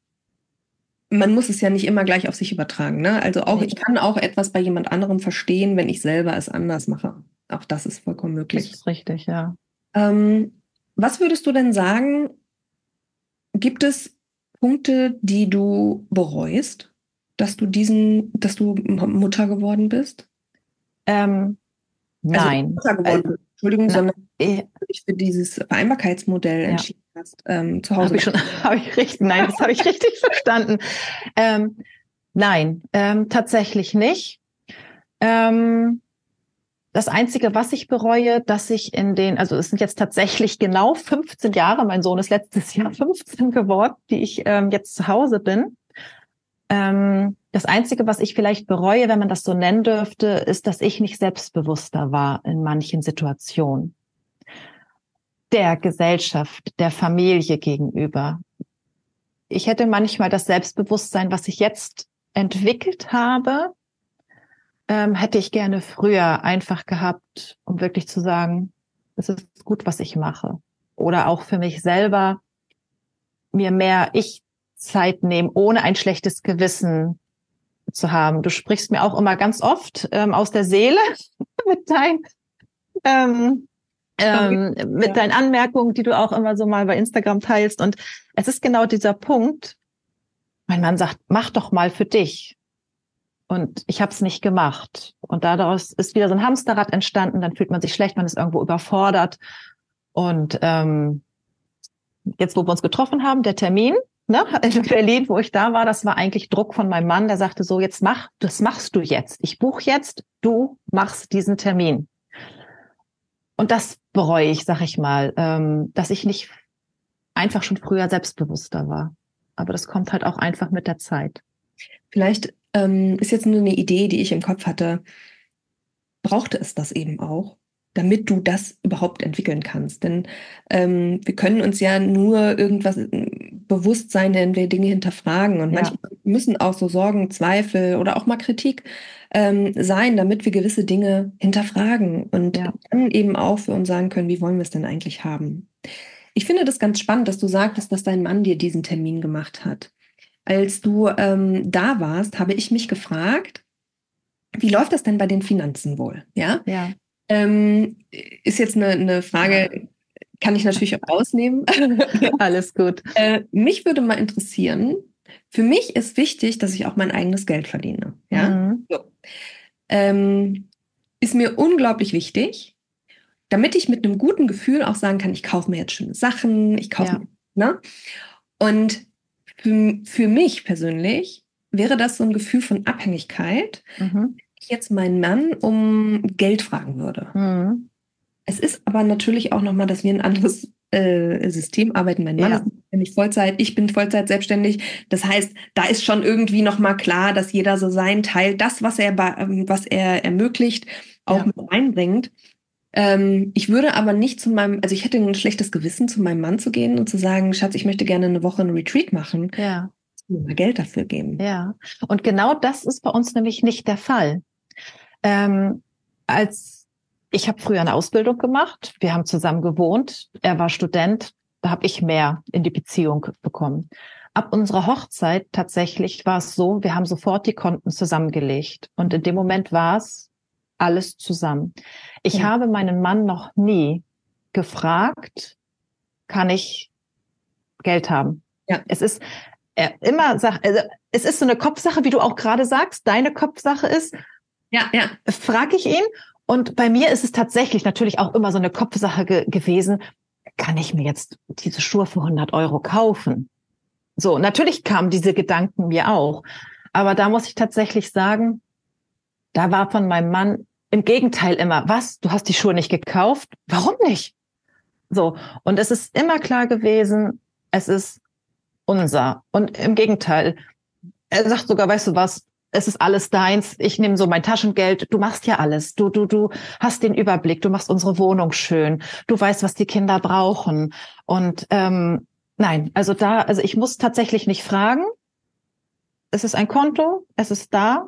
man muss es ja nicht immer gleich auf sich übertragen. Ne? Also auch, nee. Ich kann auch etwas bei jemand anderem verstehen, wenn ich selber es anders mache. Auch das ist vollkommen möglich. Das ist richtig, ja. Ähm, was würdest du denn sagen, gibt es Punkte, die du bereust, dass du diesen, dass du Mutter geworden bist? Ähm, nein. Also Mutter geworden bist, Entschuldigung, na, sondern ich, dich für dieses Vereinbarkeitsmodell ja. entschieden hast, ähm, zu Hause. Habe ich schon, habe ich richtig, nein, das habe ich richtig verstanden. Ähm, nein, ähm, tatsächlich nicht. Ähm, Das Einzige, was ich bereue, dass ich in den, also es sind jetzt tatsächlich genau fünfzehn Jahre, mein Sohn ist letztes Jahr fünfzehn geworden, die ich ähm, jetzt zu Hause bin. Ähm, das Einzige, was ich vielleicht bereue, wenn man das so nennen dürfte, ist, dass ich nicht selbstbewusster war in manchen Situationen. Der Gesellschaft, der Familie gegenüber. Ich hätte manchmal das Selbstbewusstsein, was ich jetzt entwickelt habe, Ähm, hätte ich gerne früher einfach gehabt, um wirklich zu sagen, es ist gut, was ich mache. Oder auch für mich selber mir mehr Ich-Zeit nehmen, ohne ein schlechtes Gewissen zu haben. Du sprichst mir auch immer ganz oft ähm, aus der Seele mit, dein, ähm, ähm, mit ja. deinen Anmerkungen, die du auch immer so mal bei Instagram teilst. Und es ist genau dieser Punkt, mein Mann sagt, mach doch mal für dich. Und ich habe es nicht gemacht. Und daraus ist wieder so ein Hamsterrad entstanden. Dann fühlt man sich schlecht, man ist irgendwo überfordert. Und ähm, jetzt, wo wir uns getroffen haben, der Termin ne, in Berlin, wo ich da war, das war eigentlich Druck von meinem Mann. Der sagte so, jetzt mach, das machst du jetzt. Ich buche jetzt, du machst diesen Termin. Und das bereue ich, sag ich mal, ähm, dass ich nicht einfach schon früher selbstbewusster war. Aber das kommt halt auch einfach mit der Zeit. Vielleicht ähm, ist jetzt nur eine Idee, die ich im Kopf hatte. Brauchte es das eben auch? damit du das überhaupt entwickeln kannst. Denn ähm, wir können uns ja nur irgendwas bewusst sein, wenn wir Dinge hinterfragen. Und ja. manchmal müssen auch so Sorgen, Zweifel oder auch mal Kritik ähm, sein, damit wir gewisse Dinge hinterfragen und ja. dann eben auch für uns sagen können, wie wollen wir es denn eigentlich haben. Ich finde das ganz spannend, dass du sagtest, dass dein Mann dir diesen Termin gemacht hat. Als du ähm, da warst, habe ich mich gefragt, wie läuft das denn bei den Finanzen wohl? Ja. Ja. Ähm, ist jetzt eine, eine Frage, kann ich natürlich auch rausnehmen. Alles gut. Äh, mich würde mal interessieren, für mich ist wichtig, dass ich auch mein eigenes Geld verdiene. Ja? Mhm. So. Ähm, ist mir unglaublich wichtig, damit ich mit einem guten Gefühl auch sagen kann, ich kaufe mir jetzt schöne Sachen, ich kaufe ja. mir, ne? Und für, für mich persönlich wäre das so ein Gefühl von Abhängigkeit, mhm. ich jetzt meinen Mann um Geld fragen würde. Mhm. Es ist aber natürlich auch nochmal, dass wir ein anderes äh, System arbeiten. Mein Mann ja. ist nämlich Vollzeit, ich bin Vollzeit selbstständig. Das heißt, da ist schon irgendwie nochmal klar, dass jeder so seinen Teil, das, was er, was er ermöglicht, auch ja. mit reinbringt. Ähm, ich würde aber nicht zu meinem, also ich hätte ein schlechtes Gewissen, zu meinem Mann zu gehen und zu sagen, Schatz, ich möchte gerne eine Woche einen Retreat machen. Ja. Mir mal Geld dafür geben. Ja, und genau das ist bei uns nämlich nicht der Fall. Ähm, als ich habe früher eine Ausbildung gemacht, wir haben zusammen gewohnt, er war Student, da habe ich mehr in die Beziehung bekommen. Ab unserer Hochzeit tatsächlich war es so, wir haben sofort die Konten zusammengelegt und in dem Moment war es alles zusammen. Ich Mhm. habe meinen Mann noch nie gefragt, kann ich Geld haben? Ja. Es ist er immer sagt, also es ist so eine Kopfsache, wie du auch gerade sagst, deine Kopfsache ist, ja, ja. frage ich ihn. Und bei mir ist es tatsächlich natürlich auch immer so eine Kopfsache ge- gewesen, kann ich mir jetzt diese Schuhe für hundert Euro kaufen? So, natürlich kamen diese Gedanken mir auch. Aber da muss ich tatsächlich sagen, da war von meinem Mann im Gegenteil immer, was, du hast die Schuhe nicht gekauft? Warum nicht? So, und es ist immer klar gewesen, es ist unser. Und im Gegenteil, er sagt sogar, weißt du was, es ist alles deins, ich nehme so mein Taschengeld, du machst ja alles, du, du, du hast den Überblick, du machst unsere Wohnung schön, du weißt, was die Kinder brauchen. Und ähm, nein, also da, also ich muss tatsächlich nicht fragen, es ist ein Konto, es ist da.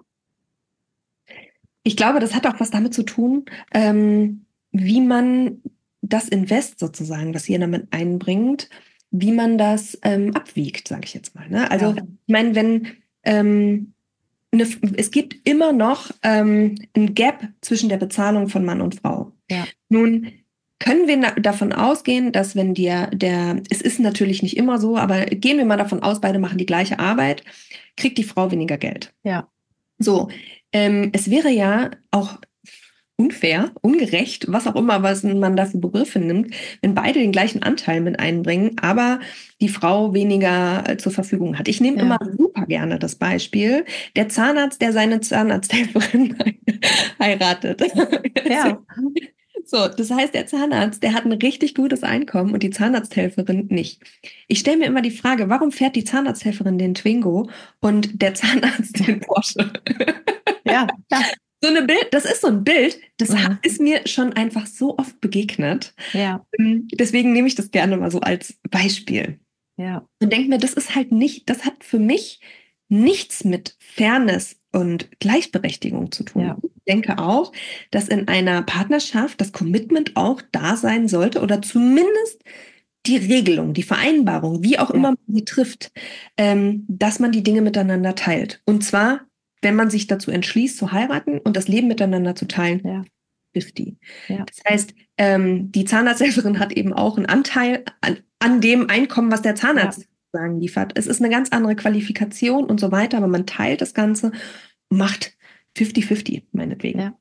Ich glaube, das hat auch was damit zu tun, ähm, wie man das Invest sozusagen, was ihr damit einbringt, wie man das ähm, abwiegt, sage ich jetzt mal. Ne? Also ja. Ich meine, wenn ähm, eine, es gibt immer noch ähm, ein Gap zwischen der Bezahlung von Mann und Frau. Ja. Nun können wir na- davon ausgehen, dass wenn dir der, es ist natürlich nicht immer so, aber gehen wir mal davon aus, beide machen die gleiche Arbeit, kriegt die Frau weniger Geld. Ja. So, ähm, es wäre ja auch unfair, ungerecht, was auch immer, was man da für Begriffe nimmt, wenn beide den gleichen Anteil mit einbringen, aber die Frau weniger äh, zur Verfügung hat. Ich nehme Ja. immer super gerne das Beispiel, der Zahnarzt, der seine Zahnarzthelferin heiratet. Ja. So, das heißt, der Zahnarzt, der hat ein richtig gutes Einkommen und die Zahnarzthelferin nicht. Ich stelle mir immer die Frage, warum fährt die Zahnarzthelferin den Twingo und der Zahnarzt den Porsche? Ja, ja. So eine Bild, das ist so ein Bild, das Mhm. ist mir schon einfach so oft begegnet. Ja. Deswegen nehme ich das gerne mal so als Beispiel. Ja. Und denke mir, das ist halt nicht, das hat für mich nichts mit Fairness und Gleichberechtigung zu tun. Ja. Ich denke auch, dass in einer Partnerschaft das Commitment auch da sein sollte oder zumindest die Regelung, die Vereinbarung, wie auch Ja. immer man sie trifft, ähm, dass man die Dinge miteinander teilt. Und zwar, wenn man sich dazu entschließt, zu heiraten und das Leben miteinander zu teilen, Ja. fünfzig. Ja. Das heißt, ähm, die Zahnarzthelferin hat eben auch einen Anteil an, an dem Einkommen, was der Zahnarzt Ja. sagen liefert. Es ist eine ganz andere Qualifikation und so weiter, aber man teilt das Ganze und macht fünfzig fünfzig, meinetwegen. Ja.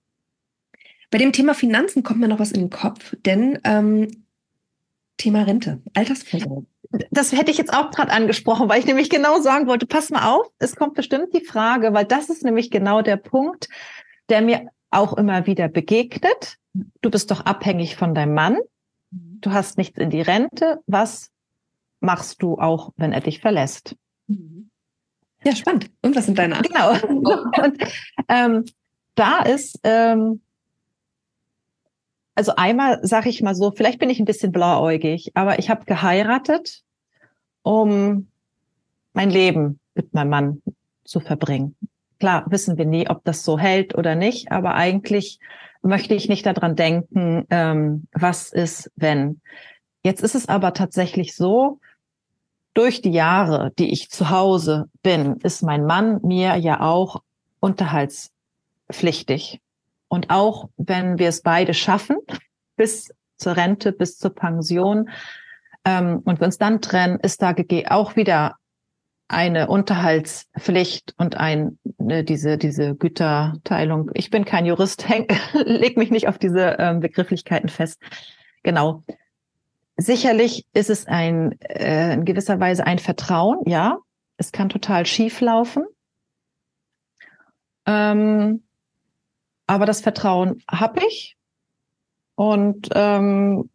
Bei dem Thema Finanzen kommt mir noch was in den Kopf, denn ähm, Thema Rente, Altersvorsorge. Das hätte ich jetzt auch gerade angesprochen, weil ich nämlich genau sagen wollte, pass mal auf, es kommt bestimmt die Frage, weil das ist nämlich genau der Punkt, der mir auch immer wieder begegnet. Du bist doch abhängig von deinem Mann, du hast nichts in die Rente, was machst du auch, wenn er dich verlässt? Ja, spannend. Und was sind deine Antworten? Genau. Und ähm, da ist, ähm, also einmal sage ich mal so, vielleicht bin ich ein bisschen blauäugig, aber ich habe geheiratet, um mein Leben mit meinem Mann zu verbringen. Klar, wissen wir nie, ob das so hält oder nicht, aber eigentlich möchte ich nicht daran denken, ähm, was ist, wenn. Jetzt ist es aber tatsächlich so, durch die Jahre, die ich zu Hause bin, ist mein Mann mir ja auch unterhaltspflichtig. Und auch wenn wir es beide schaffen, bis zur Rente, bis zur Pension, ähm, und wir uns dann trennen, ist da auch wieder eine Unterhaltspflicht und ein ne, diese diese Güterteilung. Ich bin kein Jurist, leg mich nicht auf diese ähm, Begrifflichkeiten fest. Genau. Sicherlich ist es ein äh, in gewisser Weise ein Vertrauen, ja. Es kann total schief laufen. Ähm, aber das Vertrauen habe ich und ähm,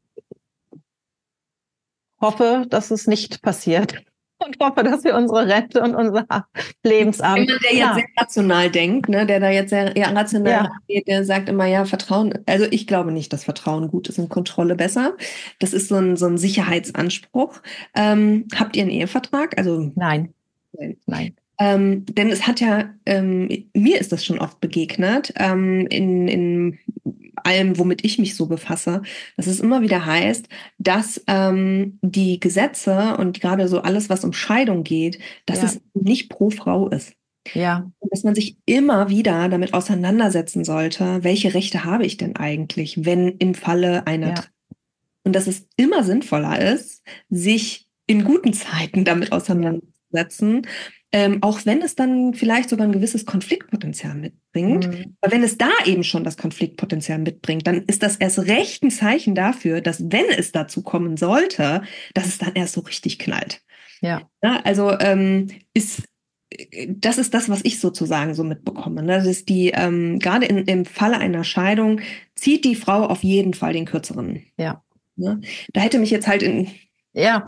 hoffe, dass es nicht passiert. Und hoffe, dass wir unsere Rente und unser Lebensabend... Jemand, der jetzt sehr rational denkt, ne, der da jetzt sehr ja, rational Ja. rangeht, der sagt immer, ja, Vertrauen, also ich glaube nicht, dass Vertrauen gut ist und Kontrolle besser. Das ist so ein, so ein Sicherheitsanspruch. Ähm, habt ihr einen Ehevertrag? Also Nein. Nein. Nein. Ähm, denn es hat ja, ähm, mir ist das schon oft begegnet, ähm, in, in allem, womit ich mich so befasse, dass es immer wieder heißt, dass ähm, die Gesetze und gerade so alles, was um Scheidung geht, dass Ja. es nicht pro Frau ist. Ja. Und dass man sich immer wieder damit auseinandersetzen sollte, welche Rechte habe ich denn eigentlich, wenn im Falle einer Ja. Trennung. Und dass es immer sinnvoller ist, sich in guten Zeiten damit auseinanderzusetzen, ähm, auch wenn es dann vielleicht sogar ein gewisses Konfliktpotenzial mitbringt. Mhm. Aber wenn es da eben schon das Konfliktpotenzial mitbringt, dann ist das erst recht ein Zeichen dafür, dass, wenn es dazu kommen sollte, dass es dann erst so richtig knallt. Ja. Ja, also ähm, ist das ist das, was ich sozusagen so mitbekomme. Ne? Das ist die, ähm, gerade in, im Falle einer Scheidung zieht die Frau auf jeden Fall den kürzeren. Ja. Ne? Da hätte mich jetzt halt in Ja.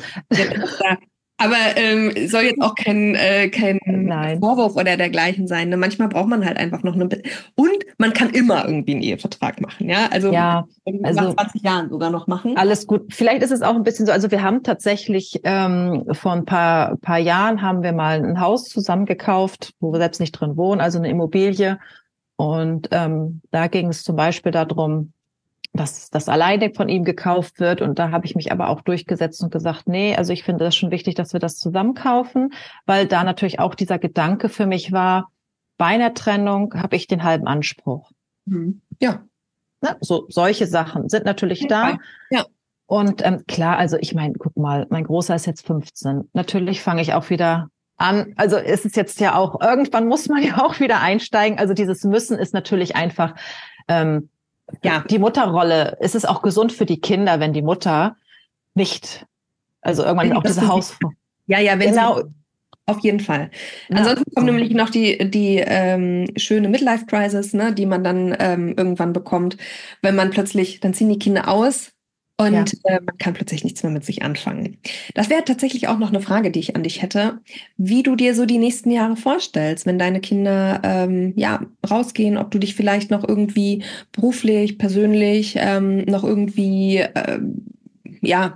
aber ähm, soll jetzt auch kein, äh, kein Nein. Vorwurf oder dergleichen sein. Ne? Manchmal braucht man halt einfach noch eine... Be- Und man kann immer irgendwie einen Ehevertrag machen. Ja, also, Ja, also nach zwanzig Jahren sogar noch machen. Alles gut. Vielleicht ist es auch ein bisschen so, also wir haben tatsächlich ähm, vor ein paar, paar Jahren haben wir mal ein Haus zusammen gekauft, wo wir selbst nicht drin wohnen, also eine Immobilie. Und ähm, da ging es zum Beispiel darum, dass das alleine von ihm gekauft wird. Und da habe ich mich aber auch durchgesetzt und gesagt, nee, also ich finde das schon wichtig, dass wir das zusammen kaufen, weil da natürlich auch dieser Gedanke für mich war, bei einer Trennung habe ich den halben Anspruch. Mhm. Ja. Ne? So solche Sachen sind natürlich da. Ja. Und ähm, klar, also ich meine, guck mal, mein Großer ist jetzt fünfzehn. Natürlich fange ich auch wieder an. Also ist es jetzt ja auch, irgendwann muss man ja auch wieder einsteigen. Also dieses Müssen ist natürlich einfach... Ähm, Ja, die Mutterrolle, ist es auch gesund für die Kinder, wenn die Mutter nicht, also irgendwann Wenn auch diese Hausfrau. Ja, ja, wenn genau. sie, auf jeden Fall. Ja. Ansonsten kommt nämlich noch die, die ähm, schöne Midlife-Crisis, ne, die man dann ähm, irgendwann bekommt, wenn man plötzlich, dann ziehen die Kinder aus und Ja. äh, man kann plötzlich nichts mehr mit sich anfangen. Das wäre tatsächlich auch noch eine Frage, die ich an dich hätte, wie du dir so die nächsten Jahre vorstellst, wenn deine Kinder ähm, ja rausgehen, ob du dich vielleicht noch irgendwie beruflich, persönlich ähm, noch irgendwie ähm, ja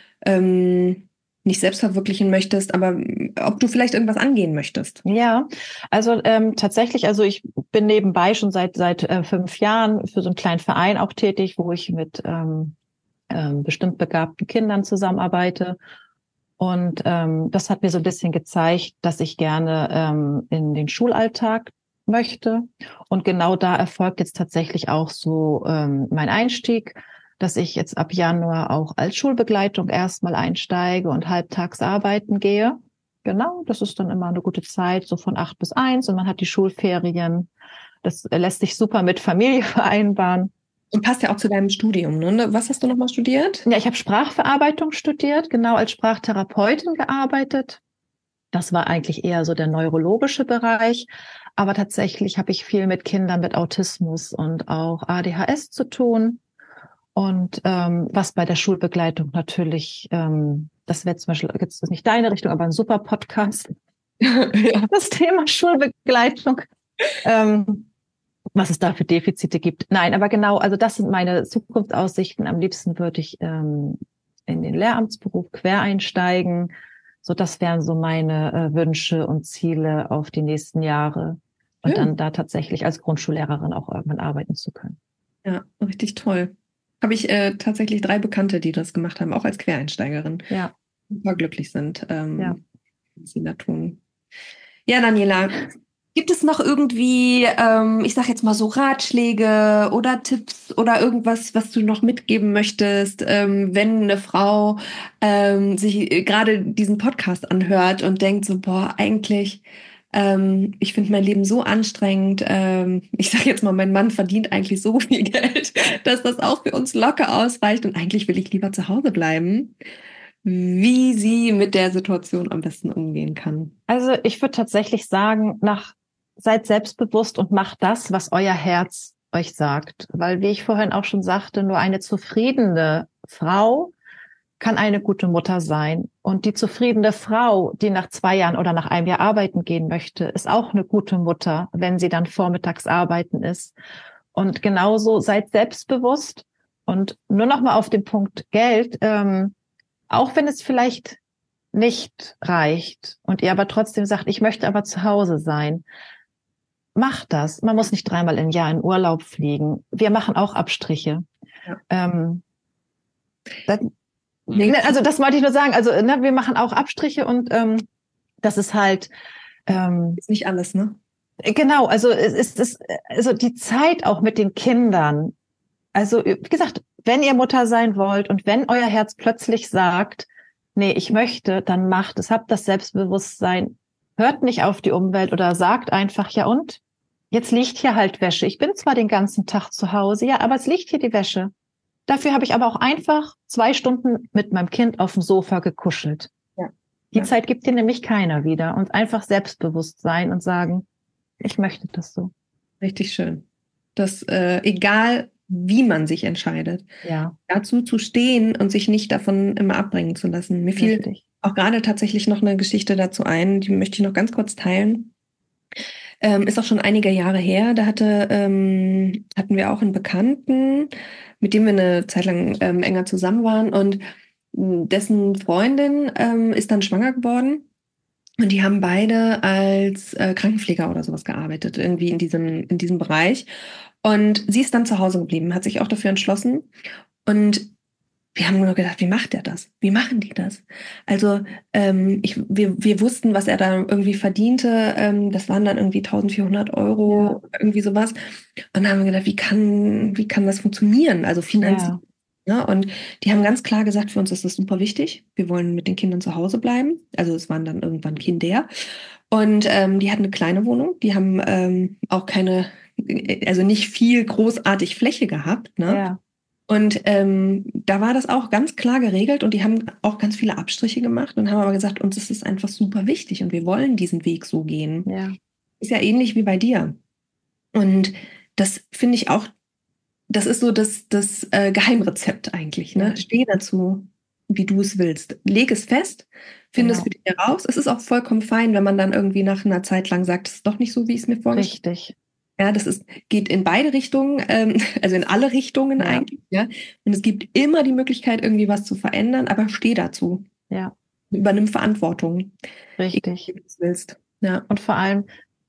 ähm, nicht selbst verwirklichen möchtest, aber ob du vielleicht irgendwas angehen möchtest. Ja, also ähm, tatsächlich, also ich bin nebenbei schon seit seit äh, fünf Jahren für so einen kleinen Verein auch tätig, wo ich mit ähm, ähm, bestimmt begabten Kindern zusammenarbeite. Und ähm, das hat mir so ein bisschen gezeigt, dass ich gerne ähm, in den Schulalltag möchte. Und genau da erfolgt jetzt tatsächlich auch so ähm, mein Einstieg, dass ich jetzt ab Januar auch als Schulbegleitung erstmal einsteige und halbtags arbeiten gehe. Genau, das ist dann immer eine gute Zeit, so von acht bis eins, und man hat die Schulferien. Das lässt sich super mit Familie vereinbaren. Und passt ja auch zu deinem Studium, ne? Was hast du nochmal studiert? Ja, ich habe Sprachverarbeitung studiert, genau, als Sprachtherapeutin gearbeitet. Das war eigentlich eher so der neurologische Bereich. Aber tatsächlich habe ich viel mit Kindern mit Autismus und auch A D H S zu tun. Und ähm, was bei der Schulbegleitung natürlich, ähm, das wäre zum Beispiel, jetzt ist nicht deine Richtung, aber ein super Podcast. Ja. Das Thema Schulbegleitung. Ähm, was es da für Defizite gibt. Nein, aber genau, also das sind meine Zukunftsaussichten. Am liebsten würde ich ähm, in den Lehramtsberuf quer einsteigen. So, das wären so meine äh, Wünsche und Ziele auf die nächsten Jahre. Und Schön. dann da tatsächlich als Grundschullehrerin auch irgendwann arbeiten zu können. Ja, richtig toll. Habe ich äh, tatsächlich drei Bekannte, die das gemacht haben, auch als Quereinsteigerin. Ja. Super glücklich sind, ähm, Ja. was sie da tun. Ja, Daniela, gibt es noch irgendwie, ähm, ich sage jetzt mal so Ratschläge oder Tipps oder irgendwas, was du noch mitgeben möchtest, ähm, wenn eine Frau ähm, sich äh, gerade diesen Podcast anhört und denkt so, boah, eigentlich, ähm, ich finde mein Leben so anstrengend. Ähm, ich sage jetzt mal, mein Mann verdient eigentlich so viel Geld, dass das auch für uns locker ausreicht und eigentlich will ich lieber zu Hause bleiben. Wie sie mit der Situation am besten umgehen kann. Also ich würde tatsächlich sagen, nach seid selbstbewusst und macht das, was euer Herz euch sagt. Weil, wie ich vorhin auch schon sagte, nur eine zufriedene Frau kann eine gute Mutter sein. Und die zufriedene Frau, die nach zwei Jahren oder nach einem Jahr arbeiten gehen möchte, ist auch eine gute Mutter, wenn sie dann vormittags arbeiten ist. Und genauso seid selbstbewusst. Und nur noch mal auf den Punkt Geld, ähm, auch wenn es vielleicht nicht reicht und ihr aber trotzdem sagt, ich möchte aber zu Hause sein, macht das. Man muss nicht dreimal im Jahr in Urlaub fliegen. Wir machen auch Abstriche. Ja. Ähm, das, also das wollte ich nur sagen. Also ne, wir machen auch Abstriche und ähm, das ist halt ähm, ist nicht alles, ne? Genau. Also es ist es also die Zeit auch mit den Kindern. Also wie gesagt, wenn ihr Mutter sein wollt und wenn euer Herz plötzlich sagt, nee, ich möchte, dann macht es, habt das Selbstbewusstsein, hört nicht auf die Umwelt oder sagt einfach, ja und? Jetzt liegt hier halt Wäsche. Ich bin zwar den ganzen Tag zu Hause, ja, aber es liegt hier die Wäsche. Dafür habe ich aber auch einfach zwei Stunden mit meinem Kind auf dem Sofa gekuschelt. Ja. Die Ja. Zeit gibt dir nämlich keiner wieder und einfach selbstbewusst sein und sagen, ich möchte das so. Richtig schön. Das, äh, egal wie man sich entscheidet, ja. dazu zu stehen und sich nicht davon immer abbringen zu lassen. Mir fiel Richtig. auch gerade tatsächlich noch eine Geschichte dazu ein, die möchte ich noch ganz kurz teilen. Ähm, ist auch schon einige Jahre her. Da hatte, ähm, hatten wir auch einen Bekannten, mit dem wir eine Zeit lang ähm, enger zusammen waren und dessen Freundin ähm, ist dann schwanger geworden. Und die haben beide als äh, Krankenpfleger oder sowas gearbeitet, irgendwie in diesem, in diesem Bereich. Und sie ist dann zu Hause geblieben, hat sich auch dafür entschlossen. Und wir haben nur gedacht, wie macht der das? Wie machen die das? Also ähm, ich, wir, wir wussten, was er da irgendwie verdiente. Ähm, das waren dann irgendwie eintausendvierhundert Euro, ja. Irgendwie sowas. Und dann haben wir gedacht, wie kann, wie kann das funktionieren? Also finanziell. Ja. Ja, und die haben ganz klar gesagt, für uns ist das super wichtig. Wir wollen mit den Kindern zu Hause bleiben. Also es waren dann irgendwann Kinder. Und ähm, die hatten eine kleine Wohnung. Die haben ähm, auch keine, also nicht viel großartig Fläche gehabt. Ne? Ja. Und ähm, da war das auch ganz klar geregelt und die haben auch ganz viele Abstriche gemacht und haben aber gesagt, uns ist das einfach super wichtig und wir wollen diesen Weg so gehen. Ja. Ist ja ähnlich wie bei dir. Und das finde ich auch, das ist so das, das äh, Geheimrezept eigentlich. Ne? Ja. Steh dazu, wie du es willst. Leg es fest, finde genau. es für dich heraus. Es ist auch vollkommen fein, wenn man dann irgendwie nach einer Zeit lang sagt, es ist doch nicht so, wie ich es mir vorgestellt habe. Richtig. Ja, das ist, geht in beide Richtungen, ähm, also in alle Richtungen ja. eigentlich. Ja? Und es gibt immer die Möglichkeit, irgendwie was zu verändern, aber steh dazu. Ja. Übernimm Verantwortung. Richtig. Wie du es willst. Ja. Und vor allem,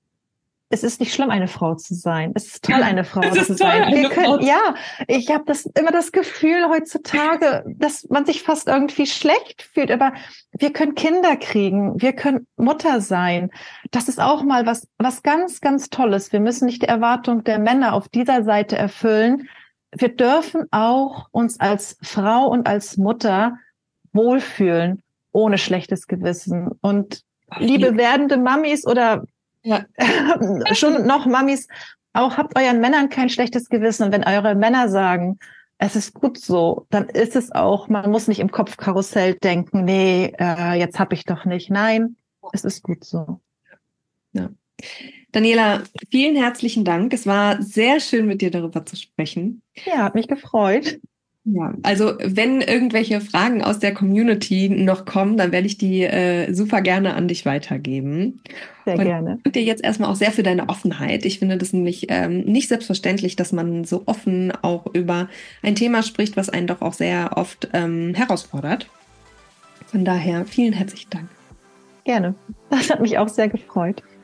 es ist nicht schlimm, eine Frau zu sein. Es ist toll, eine Frau es ist zu toll, sein. eine Wir können, Frau. Ja, ich habe das immer das Gefühl heutzutage, dass man sich fast irgendwie schlecht fühlt. Aber wir können Kinder kriegen, wir können Mutter sein. Das ist auch mal was, was ganz, ganz Tolles. Wir müssen nicht die Erwartung der Männer auf dieser Seite erfüllen. Wir dürfen auch uns als Frau und als Mutter wohlfühlen, ohne schlechtes Gewissen. Und liebe werdende Mamis oder Ja. schon noch Mamis, auch habt euren Männern kein schlechtes Gewissen. Und wenn eure Männer sagen, es ist gut so, dann ist es auch, man muss nicht im Kopfkarussell denken, nee, äh, jetzt hab ich doch nicht. Nein, es ist gut so. Ja. Daniela, vielen herzlichen Dank. Es war sehr schön, mit dir darüber zu sprechen. Ja, hat mich gefreut. Ja, also wenn irgendwelche Fragen aus der Community noch kommen, dann werde ich die äh, super gerne an dich weitergeben. Sehr Und gerne. ich danke dir jetzt erstmal auch sehr für deine Offenheit. Ich finde das nämlich ähm, nicht selbstverständlich, dass man so offen auch über ein Thema spricht, was einen doch auch sehr oft ähm, herausfordert. Von daher vielen herzlichen Dank. Gerne. Das hat mich auch sehr gefreut.